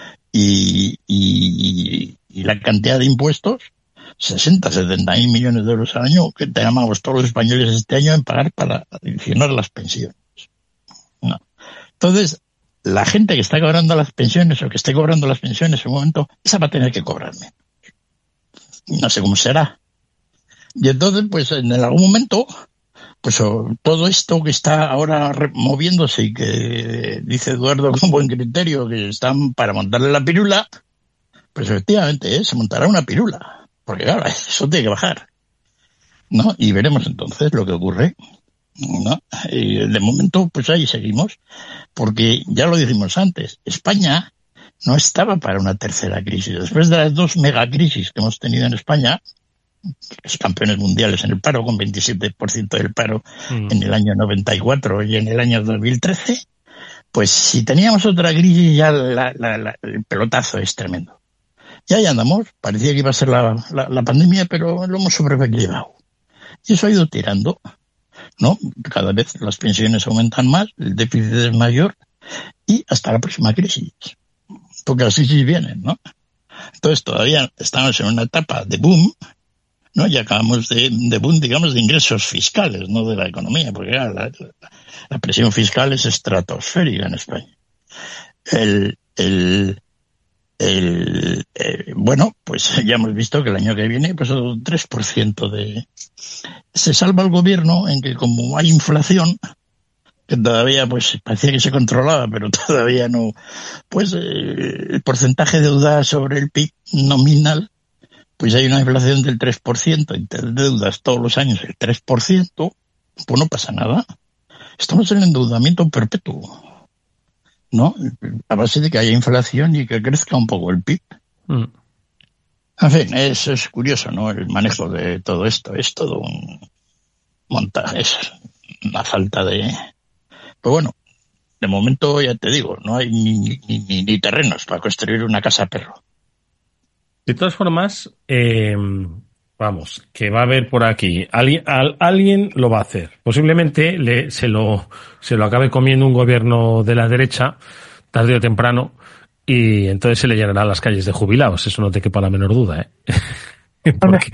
Y la cantidad de impuestos, 70.000 millones de euros al año, que tenemos todos los españoles este año en pagar para adicionar las pensiones. ¿No? Entonces, la gente que está cobrando las pensiones o que esté cobrando las pensiones en un momento, esa va a tener que cobrar menos. No sé cómo será. Y entonces, pues en algún momento, pues todo esto que está ahora moviéndose y que dice Eduardo con buen criterio que están para montarle la pirula, pues efectivamente se montará una pirula, porque claro, eso tiene que bajar, ¿no? Y veremos entonces lo que ocurre, ¿no? Y de momento, pues ahí seguimos, porque ya lo dijimos antes, España no estaba para una tercera crisis. Después de las 2 megacrisis que hemos tenido en España, los campeones mundiales en el paro, con 27% del paro en el año 94 y en el año 2013, pues si teníamos otra crisis ya el pelotazo es tremendo. Ya andamos, parecía que iba a ser la pandemia, pero lo hemos sobrellevado. Y eso ha ido tirando, ¿no? Cada vez las pensiones aumentan más, el déficit es mayor y hasta la próxima crisis. Porque las crisis vienen, ¿no? Entonces todavía estamos en una etapa de boom, ¿no? Y acabamos de boom, digamos, de ingresos fiscales, no de la economía, porque la presión fiscal es estratosférica en España. Bueno, pues ya hemos visto que el año que viene, pues un 3% se salva el gobierno en que como hay inflación, que todavía pues parecía que se controlaba, pero todavía no, pues el porcentaje de deuda sobre el PIB nominal, pues hay una inflación del 3%, y te deudas todos los años el 3%, pues no pasa nada. Estamos en el endeudamiento perpetuo, ¿no? A base de que haya inflación y que crezca un poco el PIB. En fin, eso es curioso, ¿no? El manejo de todo esto es todo un montaje, es una falta de... Pero bueno, de momento ya te digo, no hay ni terrenos para construir una casa perro.
De todas formas, vamos, que va a haber por aquí, alguien lo va a hacer. Posiblemente se lo acabe comiendo un gobierno de la derecha, tarde o temprano, y entonces se le llenarán las calles de jubilados. Eso no te quepa la menor duda, ¿eh?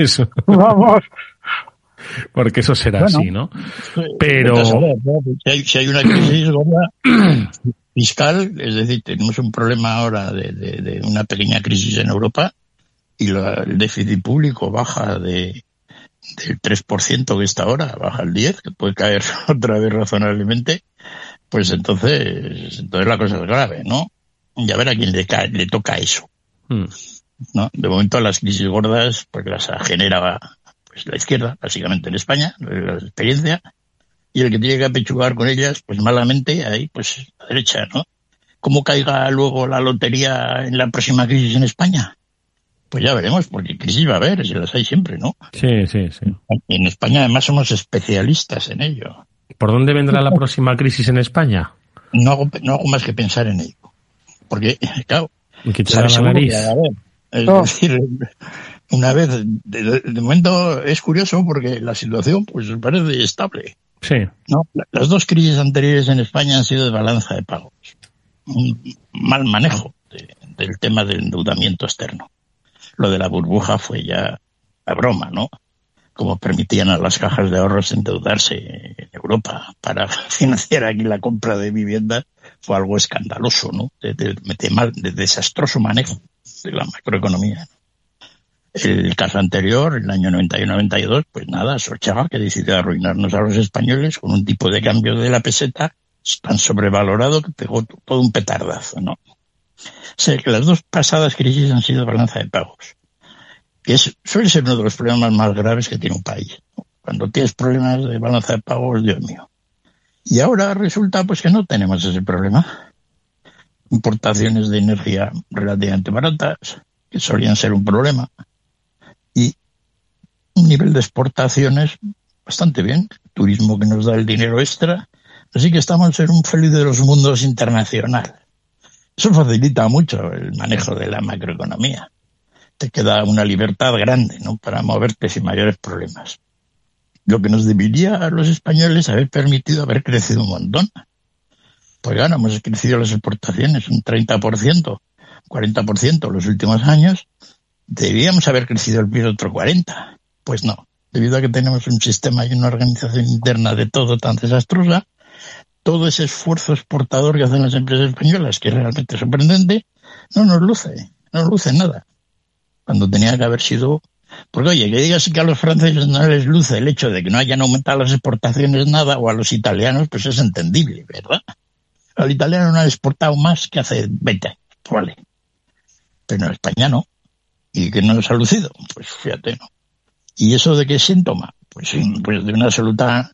Porque eso será así, ¿no? Pero
si hay una crisis fiscal, es decir, tenemos un problema ahora de una pequeña crisis en Europa, y el déficit público baja del 3% que está ahora, baja al 10%, que puede caer otra vez razonablemente, pues entonces la cosa es grave, ¿no? Y a ver a quién le toca eso. ¿No? De momento las crisis gordas pues las genera pues la izquierda, básicamente en España, la experiencia, y el que tiene que apechugar con ellas, pues malamente, ahí pues la derecha, ¿no? ¿Cómo caiga luego la lotería en la próxima crisis en España? Pues ya veremos, porque crisis va a haber, si las hay siempre, ¿no?
Sí.
En España además somos especialistas en ello.
¿Por dónde vendrá la próxima crisis en España?
No hago más que pensar en ello. Porque, claro,
¿sabes la nariz?
Es decir, una vez, de momento es curioso porque la situación pues parece estable.
Sí.
¿No? Las 2 crisis anteriores en España han sido de balanza de pagos. Un mal manejo del tema del endeudamiento externo. Lo de la burbuja fue ya la broma, ¿no? Como permitían a las cajas de ahorros endeudarse en Europa para financiar aquí la compra de viviendas, fue algo escandaloso, ¿no? De desastroso manejo de la macroeconomía. El caso anterior, el año 91-92, pues nada, Sorchaga, que decidió arruinarnos a los españoles con un tipo de cambio de la peseta tan sobrevalorado que pegó todo un petardazo, ¿no? O sea, que las 2 pasadas crisis han sido balanza de pagos, que suele ser uno de los problemas más graves que tiene un país, ¿no? Cuando tienes problemas de balanza de pagos, Dios mío. Y ahora resulta pues que no tenemos ese problema. Importaciones de energía relativamente baratas, que solían ser un problema, y un nivel de exportaciones bastante bien, turismo que nos da el dinero extra, así que estamos en un feliz de los mundos internacional. Eso facilita mucho el manejo de la macroeconomía. Te queda una libertad grande, ¿no?, para moverte sin mayores problemas. Lo que nos debería a los españoles haber permitido haber crecido un montón. Pues ahora hemos crecido las exportaciones un 30%, 40% en los últimos años. Debíamos haber crecido el PIB otro 40%. Pues no, debido a que tenemos un sistema y una organización interna de todo tan desastrosa, todo ese esfuerzo exportador que hacen las empresas españolas, que es realmente sorprendente, no nos luce nada. Cuando tenía que haber sido... Porque oye, que digas que a los franceses no les luce el hecho de que no hayan aumentado las exportaciones nada, o a los italianos, pues es entendible, ¿verdad? Al italiano no han exportado más que hace 20 años, vale. Pero en España no. ¿Y que no nos ha lucido? Pues fíjate, ¿no? ¿Y eso de qué síntoma? Pues de una absoluta...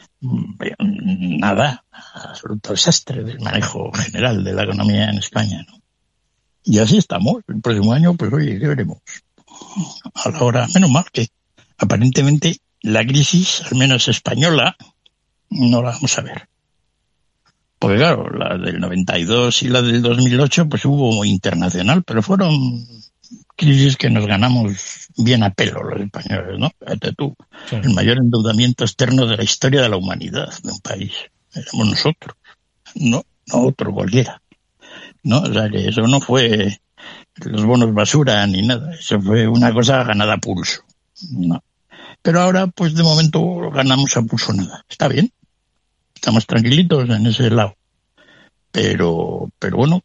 absoluto desastre del manejo general de la economía en España, ¿no? Y así estamos. El próximo año, pues oye, ¿qué veremos? A la hora, menos mal que aparentemente la crisis, al menos española, no la vamos a ver. Porque claro, la del 92 y la del 2008 pues hubo internacional, pero fueron crisis que nos ganamos bien a pelo los españoles, ¿no? Fíjate tú, sí. El mayor endeudamiento externo de la historia de la humanidad de un país. Éramos nosotros, no otro cualquiera, ¿no? O sea que eso no fue los bonos basura ni nada, eso fue una cosa ganada a pulso, ¿no? Pero ahora pues de momento ganamos a pulso nada. Está bien. Estamos tranquilitos en ese lado. Pero bueno,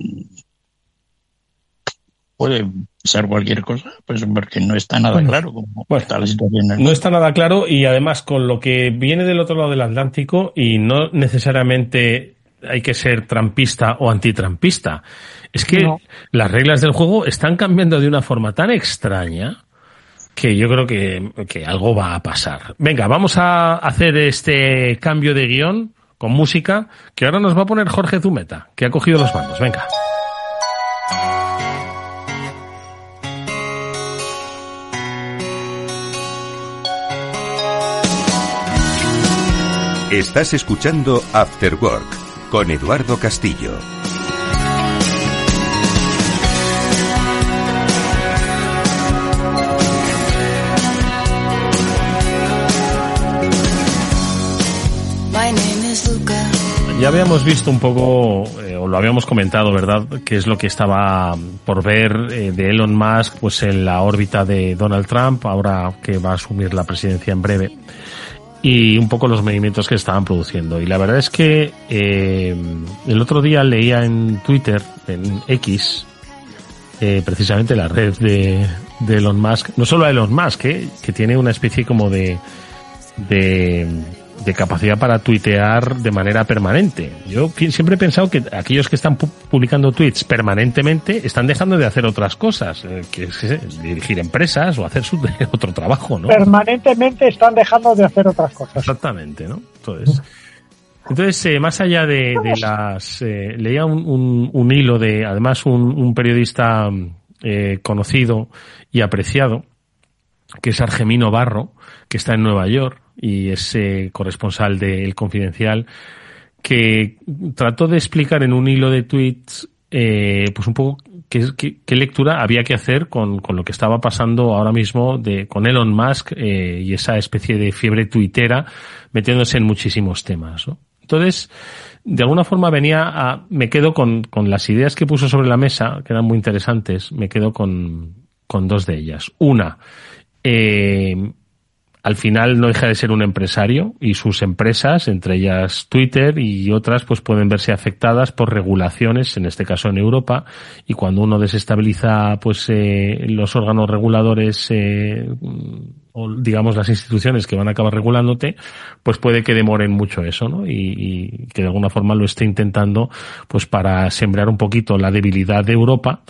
puede ser cualquier cosa, pues porque no está nada claro cómo está la situación.
No está nada claro, y además con lo que viene del otro lado del Atlántico, y no necesariamente hay que ser trampista o antitrampista. Es que las reglas del juego están cambiando de una forma tan extraña que yo creo que algo va a pasar. Venga, vamos a hacer este cambio de guión con música que ahora nos va a poner Jorge Zumeta, que ha cogido los mandos. Venga.
Estás escuchando After Work con Eduardo Castillo.
Ya habíamos visto un poco, o lo habíamos comentado, ¿verdad?, qué es lo que estaba por ver de Elon Musk pues en la órbita de Donald Trump, ahora que va a asumir la presidencia en breve, y un poco los movimientos que estaban produciendo. Y la verdad es que el otro día leía en Twitter, en X, precisamente la red de Elon Musk, no solo a Elon Musk, que tiene una especie como de capacidad para tuitear de manera permanente. Yo siempre he pensado que aquellos que están publicando tweets permanentemente están dejando de hacer otras cosas, que es dirigir empresas o hacer otro trabajo, ¿no?
Permanentemente están dejando de hacer otras cosas.
Exactamente, ¿no? Entonces, más allá de las... leía un hilo de, además, un periodista conocido y apreciado, que es Argemino Barro, que está en Nueva York y es corresponsal de El Confidencial, que trató de explicar en un hilo de tweets pues un poco qué lectura había que hacer con lo que estaba pasando ahora mismo con Elon Musk y esa especie de fiebre tuitera metiéndose en muchísimos temas, ¿no? Entonces, de alguna forma me quedo con las ideas que puso sobre la mesa, que eran muy interesantes, me quedo con dos de ellas. Una, al final no deja de ser un empresario y sus empresas, entre ellas Twitter y otras, pues pueden verse afectadas por regulaciones, en este caso en Europa, y cuando uno desestabiliza pues los órganos reguladores o digamos las instituciones que van a acabar regulándote, pues puede que demoren mucho eso, ¿no? Y que de alguna forma lo esté intentando pues para sembrar un poquito la debilidad de Europa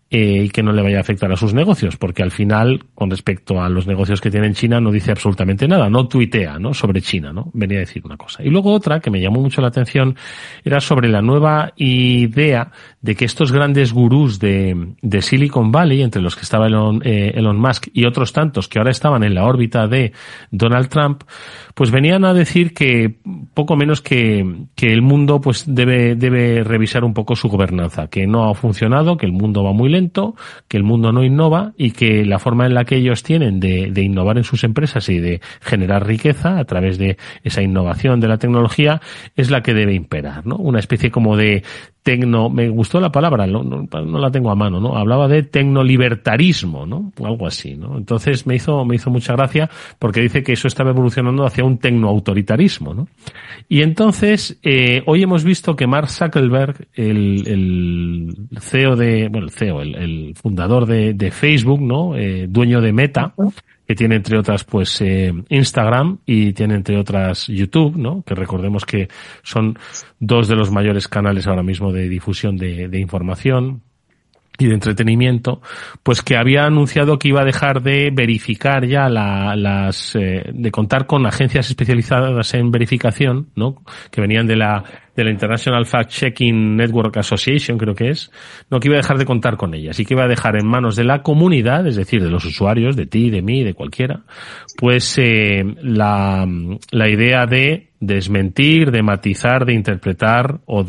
y que no le vaya a afectar a sus negocios, porque al final, con respecto a los negocios que tiene en China, no dice absolutamente nada, no tuitea, ¿no?, sobre China, ¿no? Venía a decir una cosa. Y luego otra que me llamó mucho la atención era sobre la nueva idea de que estos grandes gurús de Silicon Valley, entre los que estaba Elon Musk y otros tantos que ahora estaban en la órbita de Donald Trump, pues venían a decir que poco menos que el mundo pues debe revisar un poco su gobernanza, que no ha funcionado, que el mundo va muy lento, que el mundo no innova y que la forma en la que ellos tienen de innovar en sus empresas y de generar riqueza a través de esa innovación de la tecnología es la que debe imperar, ¿no? Una especie como de me gustó la palabra, no la tengo a mano, ¿no? Hablaba de tecnolibertarismo, ¿no? Algo así, ¿no? Entonces me hizo mucha gracia porque dice que eso estaba evolucionando hacia un tecnoautoritarismo, ¿no? Y entonces, hoy hemos visto que Mark Zuckerberg, el CEO el fundador de Facebook, ¿no? Dueño de Meta, que tiene entre otras pues Instagram y tiene entre otras YouTube, ¿no? Que recordemos que son dos de los mayores canales ahora mismo de difusión de información y de entretenimiento, pues que había anunciado que iba a dejar de verificar ya de contar con agencias especializadas en verificación, ¿no? Que venían de la International Fact Checking Network Association, creo que es, no, que iba a dejar de contar con ellas y que iba a dejar en manos de la comunidad, es decir, de los usuarios, de ti, de mí, de cualquiera, pues la idea de desmentir, de matizar, de interpretar o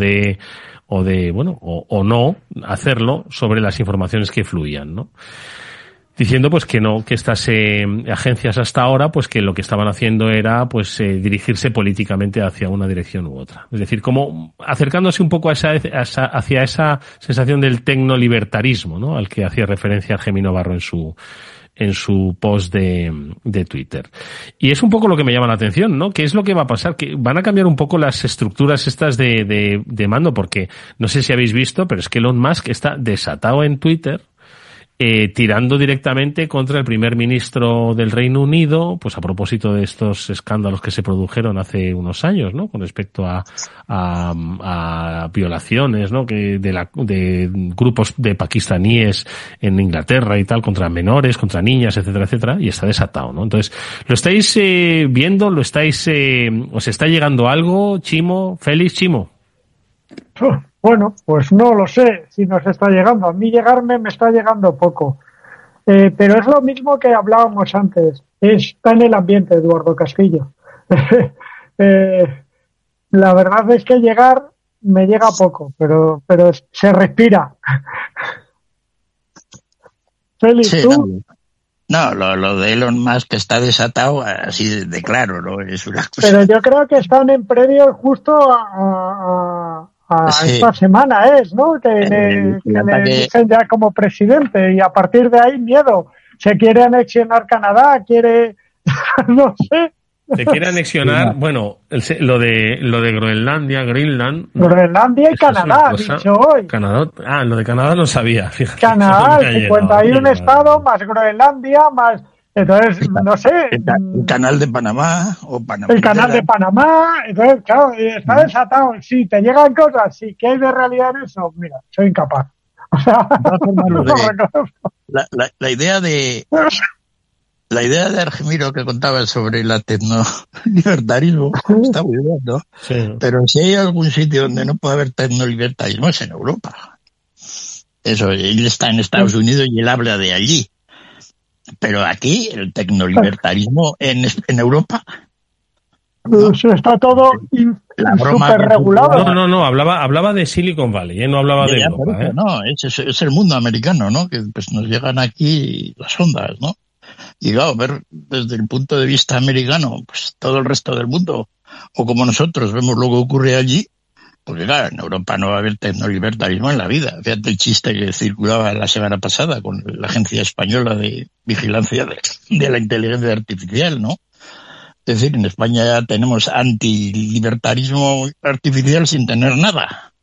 no hacerlo sobre las informaciones que fluían, ¿no? Diciendo pues que no, que estas agencias hasta ahora pues que lo que estaban haciendo era pues dirigirse políticamente hacia una dirección u otra. Es decir, como acercándose un poco hacia esa sensación del tecnolibertarismo, ¿no?, al que hacía referencia Gemino Barro en su post de Twitter. Y es un poco lo que me llama la atención, ¿no? ¿Qué es lo que va a pasar? Que van a cambiar un poco las estructuras estas de mando, porque no sé si habéis visto, pero es que Elon Musk está desatado en Twitter, tirando directamente contra el primer ministro del Reino Unido, pues a propósito de estos escándalos que se produjeron hace unos años, ¿no?, con respecto a violaciones, ¿no?, que de grupos de pakistaníes en Inglaterra y tal, contra menores, contra niñas, etcétera, etcétera, y está desatado, ¿no? Entonces, ¿lo estáis viendo? ¿Os está llegando algo, Chimo? Félix, Chimo.
Bueno, pues no lo sé si nos está llegando. A mí llegarme me está llegando poco. Pero es lo mismo que hablábamos antes. Está en el ambiente, Eduardo Castillo. La verdad es que llegar me llega poco, pero se respira. Félix,
sí,
¿tú?
No, lo de Elon Musk está desatado así de claro, ¿no? Es una cosa.
Pero yo creo que están en previo justo a
sí.
Esta semana ¿no? Que le dicen ya como presidente, y a partir de ahí miedo. Se quiere anexionar Canadá, no sé.
Se quiere anexionar, bueno, lo de Greenland
y Canadá, dicho hoy.
Canadá, lo de Canadá no sabía, fíjate.
Canadá, 51 estados, más Groenlandia, más... Entonces, no sé.
El canal de Panamá o Panamá.
El canal de Panamá, entonces, claro, está desatado. Sí, te llegan cosas, sí, ¿qué hay de realidad en eso? Mira, soy incapaz. O sea,
la idea de Argemiro que contaba sobre la tecnolibertarismo está muy bien, ¿no? Sí. Pero si hay algún sitio donde no puede haber tecnolibertarismo es en Europa. Eso, él está en Estados Unidos y él habla de allí. Pero aquí, el tecnolibertarismo en Europa...
¿no? Está todo súper regulado.
No, hablaba de Silicon Valley, no hablaba de Europa.
No, es el mundo americano, ¿no? Que pues nos llegan aquí las ondas, ¿no? Y claro, ver desde el punto de vista americano, pues todo el resto del mundo, o como nosotros vemos lo que ocurre allí, porque claro, en Europa no va a haber tecnolibertarismo en la vida. Fíjate el chiste que circulaba la semana pasada con la Agencia Española de Vigilancia de la Inteligencia Artificial, ¿no? Es decir, en España ya tenemos antilibertarismo artificial sin tener nada.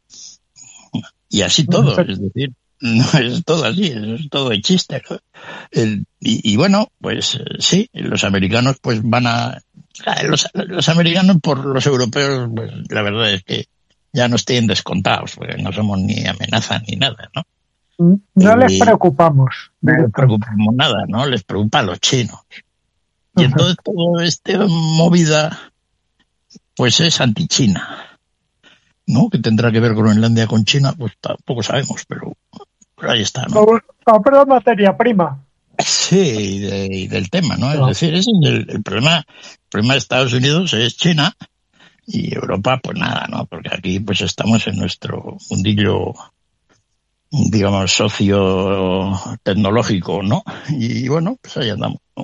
Y así todo, es decir, no es todo así, es todo de chiste, ¿no? Y bueno, pues sí, los americanos pues van a... Los americanos por los europeos, pues la verdad es que ya nos tienen descontados, porque no somos ni amenaza ni nada, ¿no?
No les preocupamos.
No les preocupamos nada, ¿no? Les preocupa a los chinos. Y entonces toda esta movida, pues es anti-China, ¿no? Que tendrá que ver Groenlandia con China, pues tampoco sabemos, pero ahí está, ¿no?
Comprar materia prima.
Sí, y del tema, ¿no? Es decir, ese es el problema. El problema de Estados Unidos es China y Europa, pues nada, ¿no? Porque aquí pues estamos en nuestro mundillo, digamos, socio-tecnológico, ¿no? Y bueno, pues ahí andamos, ¿no?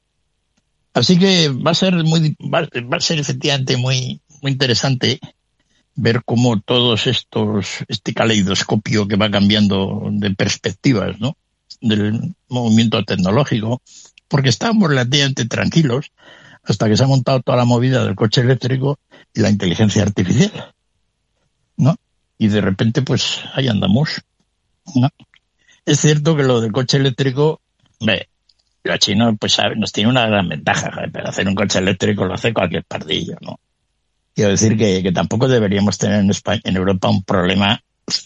Así que va a ser efectivamente muy interesante ver cómo este caleidoscopio que va cambiando de perspectivas, ¿no? Del movimiento tecnológico, porque estábamos relativamente tranquilos hasta que se ha montado toda la movida del coche eléctrico y la inteligencia artificial, ¿no? Y de repente, pues, ahí andamos, ¿no? Es cierto que lo del coche eléctrico, los chinos, pues, nos tiene una gran ventaja, pero hacer un coche eléctrico lo hace cualquier pardillo, ¿no? Quiero decir que tampoco deberíamos tener en Europa un problema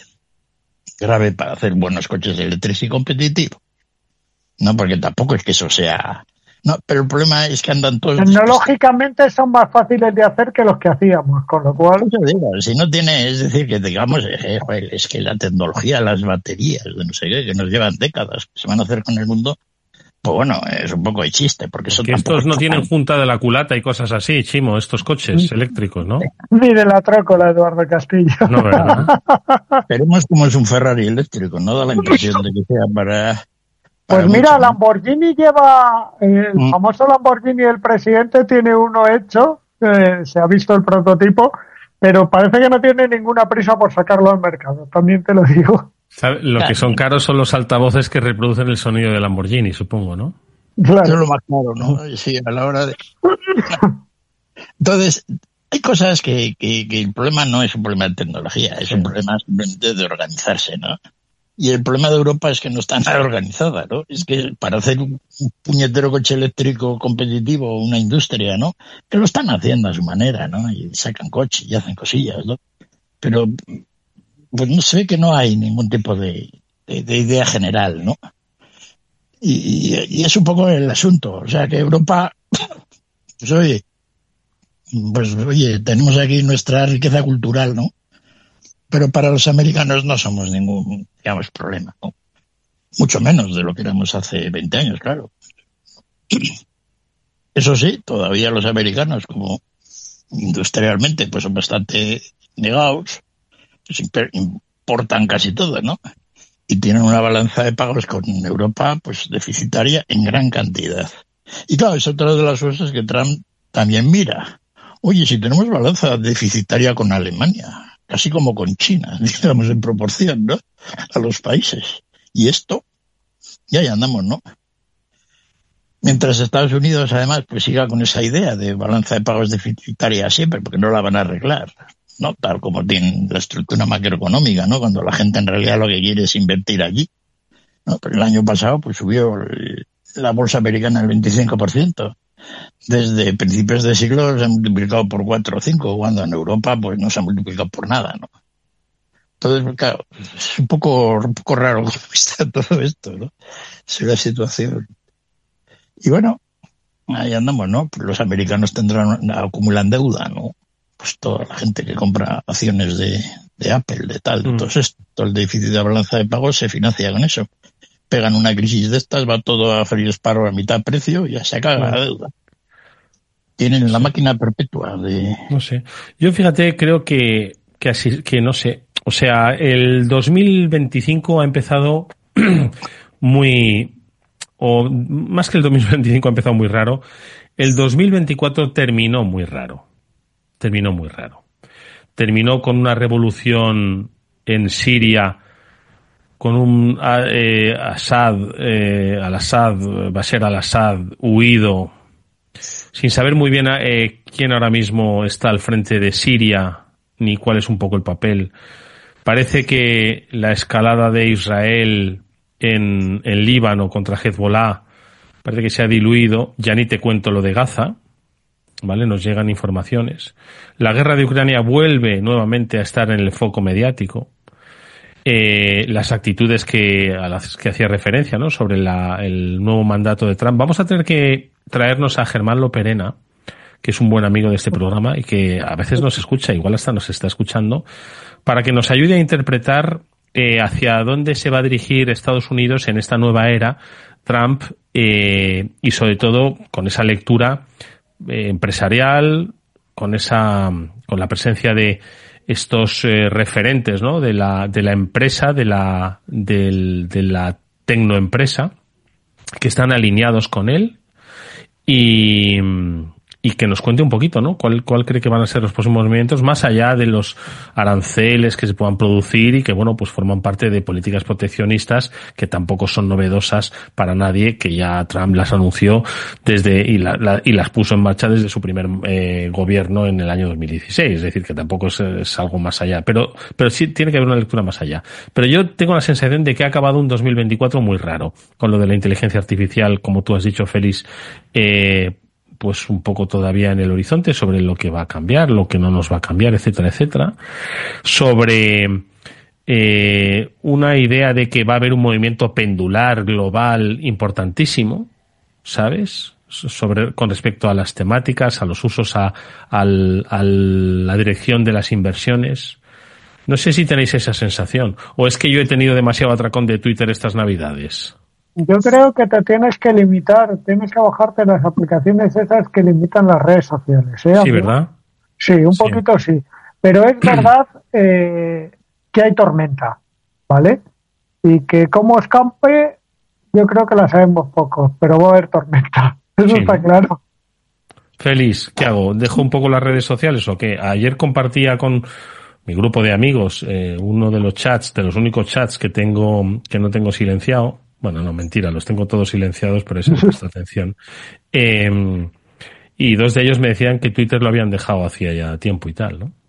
grave para hacer buenos coches eléctricos y competitivos. No, porque tampoco es que eso sea... No, pero el problema es que andan todos...
Tecnológicamente son más fáciles de hacer que los que hacíamos, con lo cual...
Si no tiene, es decir, que digamos, es que la tecnología, las baterías, de no sé qué, que nos llevan décadas, que se van a hacer con el mundo, pues bueno, es un poco de chiste, porque eso
estos no tienen junta de la culata y cosas así, Chimo, estos coches eléctricos, ¿no?
Ni de la trócola, Eduardo Castillo.
No, ¿verdad?
Veremos cómo es un Ferrari eléctrico, no da la impresión de que sea para
pues mira,
mucho, ¿no?
Lamborghini lleva, el famoso Lamborghini del presidente tiene uno hecho, se ha visto el prototipo, pero parece que no tiene ninguna prisa por sacarlo al mercado, también te lo digo.
¿Sabe? Lo que son caros son los altavoces que reproducen el sonido de Lamborghini, supongo, ¿no?
Claro. Eso es lo más caro, ¿no? Sí, a la hora de... Entonces, hay cosas que el problema no es un problema de tecnología, es un problema simplemente de organizarse, ¿no? Y el problema de Europa es que no está nada organizada, ¿no? Es que para hacer un puñetero coche eléctrico competitivo, una industria, ¿no? Que lo están haciendo a su manera, ¿no? Y sacan coches y hacen cosillas, ¿no? Pero pues no se ve que no hay ningún tipo de idea general, ¿no? Y es un poco el asunto. O sea, que Europa, pues oye, tenemos aquí nuestra riqueza cultural, ¿no? Pero para los americanos no somos ningún, digamos, problema, ¿no? Mucho menos de lo que éramos hace 20 años, claro. Eso sí, todavía los americanos, como industrialmente, pues son bastante negados, pues importan casi todo, ¿no? Y tienen una balanza de pagos con Europa, pues deficitaria en gran cantidad. Y claro, es otra de las cosas que Trump también mira. Oye, si tenemos balanza deficitaria con Alemania, casi como con China, digamos, en proporción, ¿no? A los países. Y esto, ya andamos, ¿no? Mientras Estados Unidos, además, pues siga con esa idea de balanza de pagos deficitaria siempre, porque no la van a arreglar, ¿no? Tal como tiene la estructura macroeconómica, ¿no? Cuando la gente en realidad lo que quiere es invertir allí, ¿no? Pero el año pasado, pues subió la bolsa americana el 25%. Desde principios de siglo se ha multiplicado por 4 o 5, cuando en Europa pues no se ha multiplicado por nada, ¿no? Entonces, claro, es un poco raro cómo está todo esto, ¿no? Es una situación. Y bueno, ahí andamos, ¿no? Pues los americanos acumulan deuda, ¿no? Pues toda la gente que compra acciones de Apple, de tal, entonces todo el déficit de balanza de pagos se financia con eso. Pegan una crisis de estas, va todo a freír espárragos a mitad precio y ya se acaba la deuda. Tienen la máquina perpetua de...
No sé. Yo, fíjate, creo que así, que no sé. O sea, el 2025 ha empezado o más que el 2025 ha empezado muy raro. El 2024 terminó muy raro. Terminó con una revolución en Siria, con un Bashar al-Assad huido, sin saber muy bien quién ahora mismo está al frente de Siria, ni cuál es un poco el papel. Parece que la escalada de Israel en Líbano contra Hezbollah parece que se ha diluido. Ya ni te cuento lo de Gaza, ¿vale? Nos llegan informaciones. La guerra de Ucrania vuelve nuevamente a estar en el foco mediático. las actitudes a las que hacía referencia, ¿no? Sobre el nuevo mandato de Trump. Vamos a tener que traernos a Germán Loperena, que es un buen amigo de este programa y que a veces nos escucha, igual hasta nos está escuchando, para que nos ayude a interpretar hacia dónde se va a dirigir Estados Unidos en esta nueva era, Trump, y sobre todo con esa lectura empresarial, con la presencia de estos referentes, ¿no? de la empresa, de la tecnoempresa, que están alineados con él, y que nos cuente un poquito, ¿no? ¿Cuál cree que van a ser los próximos movimientos más allá de los aranceles que se puedan producir y que, bueno, pues forman parte de políticas proteccionistas que tampoco son novedosas para nadie, que ya Trump las anunció y las puso en marcha desde su primer gobierno en el año 2016, es decir, que tampoco es algo más allá, pero sí tiene que haber una lectura más allá. Pero yo tengo la sensación de que ha acabado un 2024 muy raro con lo de la inteligencia artificial, como tú has dicho, Félix, pues un poco todavía en el horizonte sobre lo que va a cambiar, lo que no nos va a cambiar, etcétera, etcétera. Sobre una idea de que va a haber un movimiento pendular global importantísimo, ¿sabes? Con respecto a las temáticas, a los usos, a la dirección de las inversiones. No sé si tenéis esa sensación, o es que yo he tenido demasiado atracón de Twitter estas Navidades.
Yo creo que te tienes que limitar, tienes que bajarte las aplicaciones esas que limitan las redes sociales.
Sí, ¿verdad?
Sí, un poquito sí. Pero es verdad que hay tormenta, ¿vale? Y que cómo escape, yo creo que la sabemos pocos, pero va a haber tormenta. Eso sí, está claro.
Félix, ¿qué hago? ¿Dejo un poco las redes sociales o qué? Ayer compartía con mi grupo de amigos uno de los chats, de los únicos chats que no tengo silenciado. Bueno, no, mentira, los tengo todos silenciados, pero esa es nuestra atención. Y dos de ellos me decían que Twitter lo habían dejado hacía ya tiempo y tal, ¿no?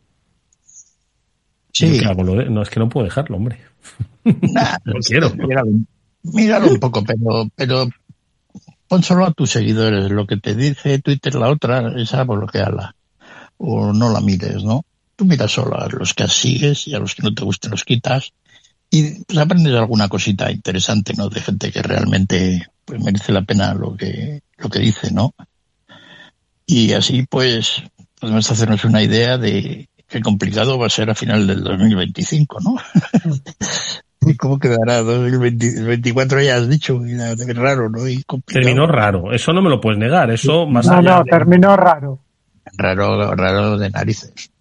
Sí.
No, es que no puedo dejarlo, hombre.
Nah,
no quiero.
Míralo un poco, pero pon solo a tus seguidores. Lo que te dice Twitter, la otra, esa bloqueala. O no la mires, ¿no? Tú miras solo a los que sigues y a los que no te gusten los quitas. Y pues aprendes alguna cosita interesante, ¿no? De gente que realmente pues merece la pena lo que dice, ¿no? Y así pues podemos hacernos una idea de qué complicado va a ser a final del 2025, ¿no? ¿Y cómo quedará 2024? Ya has dicho, es raro, ¿no? Y complicado.
Terminó raro, eso no me lo puedes negar, eso más allá.
No, terminó raro.
Raro de narices.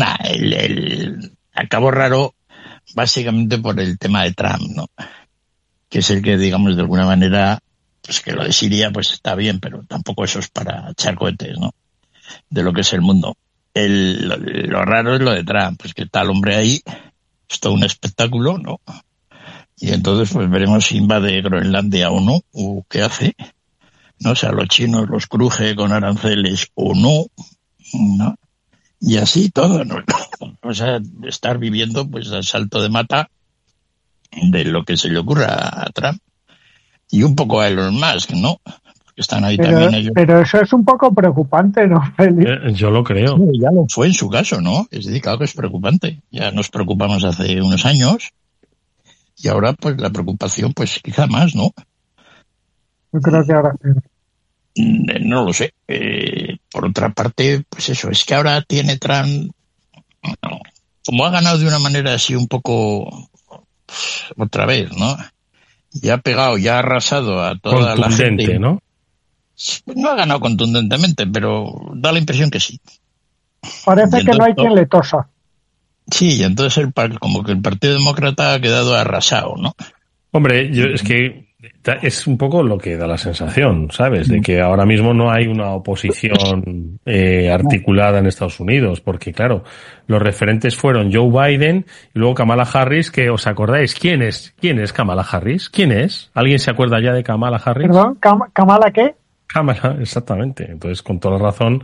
Acabó raro básicamente por el tema de Trump, ¿no? Que es el que, digamos, de alguna manera, pues que lo de Siria, pues está bien, pero tampoco eso es para echar cohetes, ¿no? De lo que es el mundo. Lo raro es lo de Trump, pues que está el hombre ahí, es todo un espectáculo, ¿no? Y entonces, pues veremos si invade Groenlandia o no, o qué hace, ¿no? O sea, los chinos los cruje con aranceles o no, ¿no? Y así todo, ¿no? O sea, estar viviendo pues al salto de mata de lo que se le ocurra a Trump y un poco a Elon Musk, ¿no? Porque están ahí también ellos.
Pero eso es un poco preocupante, ¿no, Félix?
Yo lo creo.
Sí, ya lo fue en su caso, ¿no? Es decir, claro que es preocupante. Ya nos preocupamos hace unos años y ahora pues la preocupación pues quizá más, ¿no?
Yo creo que ahora sí.
No lo sé. Por otra parte, pues eso, es que ahora tiene Trump, como ha ganado de una manera así un poco, otra vez, ¿no? Ya ha pegado, ya ha arrasado a toda la gente.
¿No?
No ha ganado contundentemente, pero da la impresión que sí.
Parece que no hay quien le tosa.
Sí, y entonces como que el Partido Demócrata ha quedado arrasado, ¿no?
Hombre, es que es un poco lo que da la sensación, ¿sabes? De que ahora mismo no hay una oposición articulada en Estados Unidos, porque claro, los referentes fueron Joe Biden y luego Kamala Harris, que os acordáis, ¿quién es Kamala Harris? ¿Quién es? ¿Alguien se acuerda ya de Kamala Harris?
¿Perdón? ¿Kamala qué?
Kamala, exactamente. Entonces, con toda razón,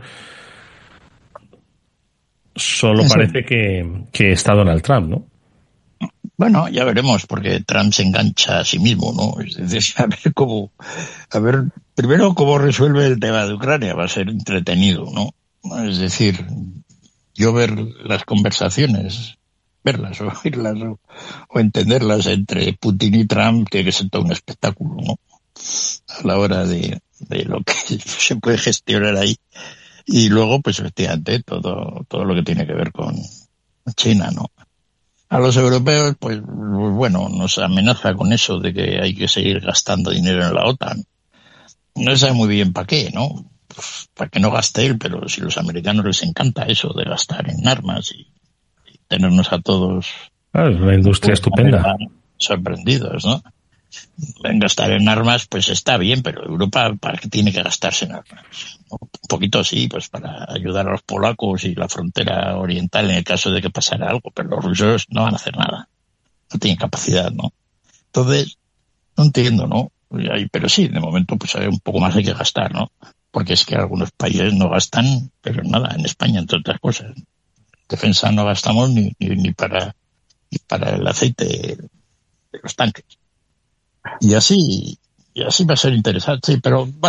solo parece que está Donald Trump, ¿no?
Bueno, ya veremos, porque Trump se engancha a sí mismo, ¿no? Es decir, a ver primero cómo resuelve el tema de Ucrania, va a ser entretenido, ¿no? Es decir, yo ver las conversaciones verlas o oírlas o entenderlas entre Putin y Trump, tiene que ser todo un espectáculo, ¿no? A la hora de lo que se puede gestionar ahí. Y luego, pues efectivamente, todo lo que tiene que ver con China, ¿no? A los europeos, pues bueno, nos amenaza con eso de que hay que seguir gastando dinero en la OTAN. No sabe muy bien para qué, ¿no? Pues para que no gaste él, pero si a los americanos les encanta eso de gastar en armas y tenernos a todos...
Claro, es una industria estupenda.
Sorprendidos, ¿no? Gastar en armas, pues está bien, pero Europa, ¿para qué tiene que gastarse en armas? Un poquito sí, pues para ayudar a los polacos y la frontera oriental en el caso de que pasara algo, pero los rusos no van a hacer nada. No tienen capacidad, ¿no? Entonces, no entiendo, ¿no? Pero sí, de momento, pues un poco más hay que gastar, ¿no? Porque es que algunos países no gastan, pero nada, en España, entre otras cosas. Defensa no gastamos ni para el aceite de los tanques. Y así va a ser interesante, sí, pero va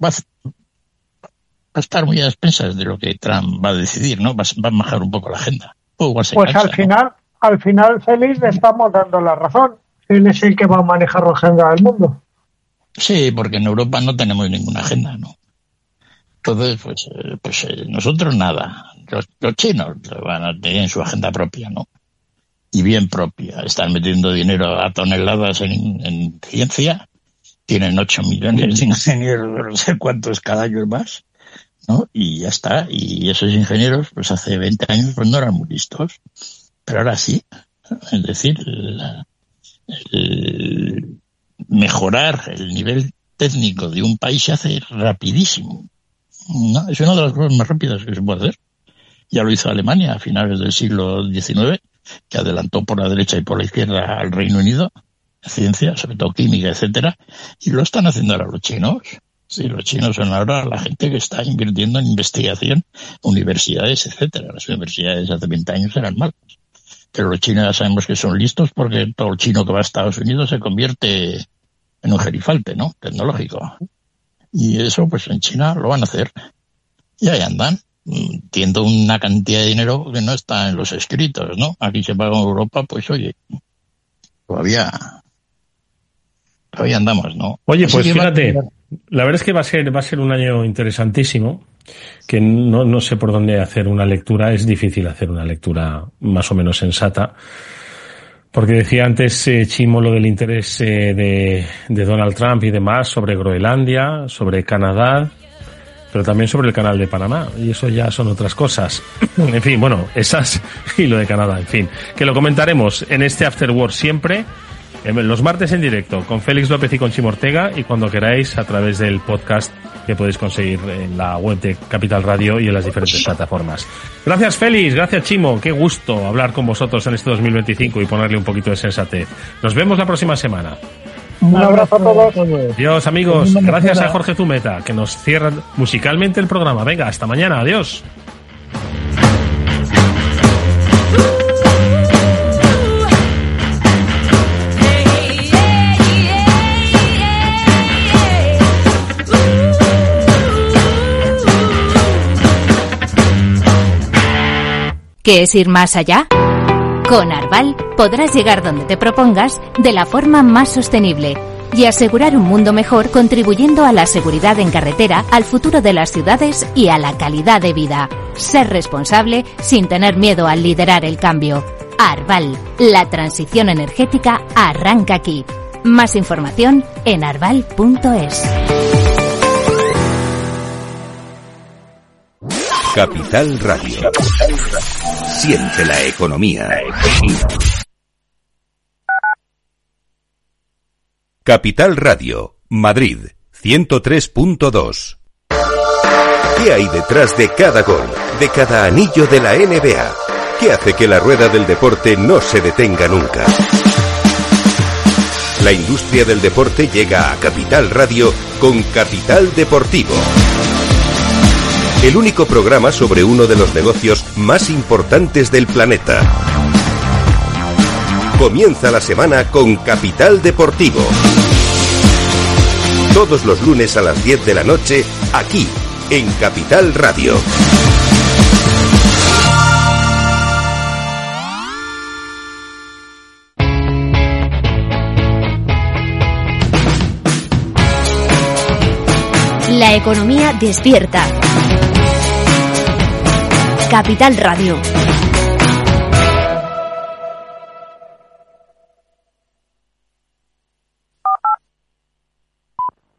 a estar muy a expensas de lo que Trump va a decidir, ¿no? Va a bajar un poco la agenda. Pues
cansa, al final, Félix, le estamos dando la razón. Él es el que va a manejar la agenda del mundo.
Sí, porque en Europa no tenemos ninguna agenda, ¿no? Entonces, pues nosotros nada. Los chinos van a tener su agenda propia, ¿no? Y bien propia. Están metiendo dinero a toneladas en ciencia. Tienen 8 millones de ingenieros, no sé cuántos cada año más, ¿no? Y ya está. Y esos ingenieros, pues hace 20 años, pues no eran muy listos. Pero ahora sí. Es decir, mejorar el nivel técnico de un país se hace rapidísimo, ¿no? Es una de las cosas más rápidas que se puede hacer. Ya lo hizo Alemania a finales del siglo XIX, que adelantó por la derecha y por la izquierda al Reino Unido, ciencia, sobre todo química, etcétera, y lo están haciendo ahora los chinos. Sí, los chinos son ahora la gente que está invirtiendo en investigación, universidades, etcétera. Las universidades hace 20 años eran malas. Pero los chinos ya sabemos que son listos porque todo el chino que va a Estados Unidos se convierte en un gerifalte, ¿no? Tecnológico. Y eso, pues en China lo van a hacer. Y ahí andan, tiendo una cantidad de dinero que no está en los escritos, ¿no? Aquí se paga en Europa, pues oye, todavía andamos, ¿no?
Oye, pues fíjate, la verdad es que va a ser un año interesantísimo, que no sé por dónde hacer una lectura, es difícil hacer una lectura más o menos sensata, porque decía antes Chimo lo del interés de Donald Trump y demás sobre Groenlandia, sobre Canadá, pero también sobre el canal de Panamá, y eso ya son otras cosas. En fin, bueno, esas y lo de Canadá, en fin, que lo comentaremos en este After Work siempre, los martes en directo, con Félix López y con Chimo Ortega, y cuando queráis a través del podcast que podéis conseguir en la web de Capital Radio y en las diferentes plataformas. Gracias, Félix, gracias, Chimo, qué gusto hablar con vosotros en este 2025 y ponerle un poquito de sensatez. Nos vemos la próxima semana.
Un abrazo a todos.
Adiós, amigos. Gracias a Jorge Zumeta, que nos cierra musicalmente el programa. Venga, hasta mañana. Adiós.
¿Qué es ir más allá? Con Arval podrás llegar donde te propongas de la forma más sostenible y asegurar un mundo mejor, contribuyendo a la seguridad en carretera, al futuro de las ciudades y a la calidad de vida. Ser responsable sin tener miedo al liderar el cambio. Arval, la transición energética arranca aquí. Más información en arval.es.
Capital Radio. Siente la economía. Capital Radio, Madrid, 103.2. ¿Qué hay detrás de cada gol, de cada anillo de la NBA? ¿Qué hace que la rueda del deporte no se detenga nunca? La industria del deporte llega a Capital Radio con Capital Deportivo. El único programa sobre uno de los negocios más importantes del planeta. Comienza la semana con Capital Deportivo. Todos los lunes a las 10 de la noche, aquí, en Capital Radio.
La economía despierta. Capital Radio.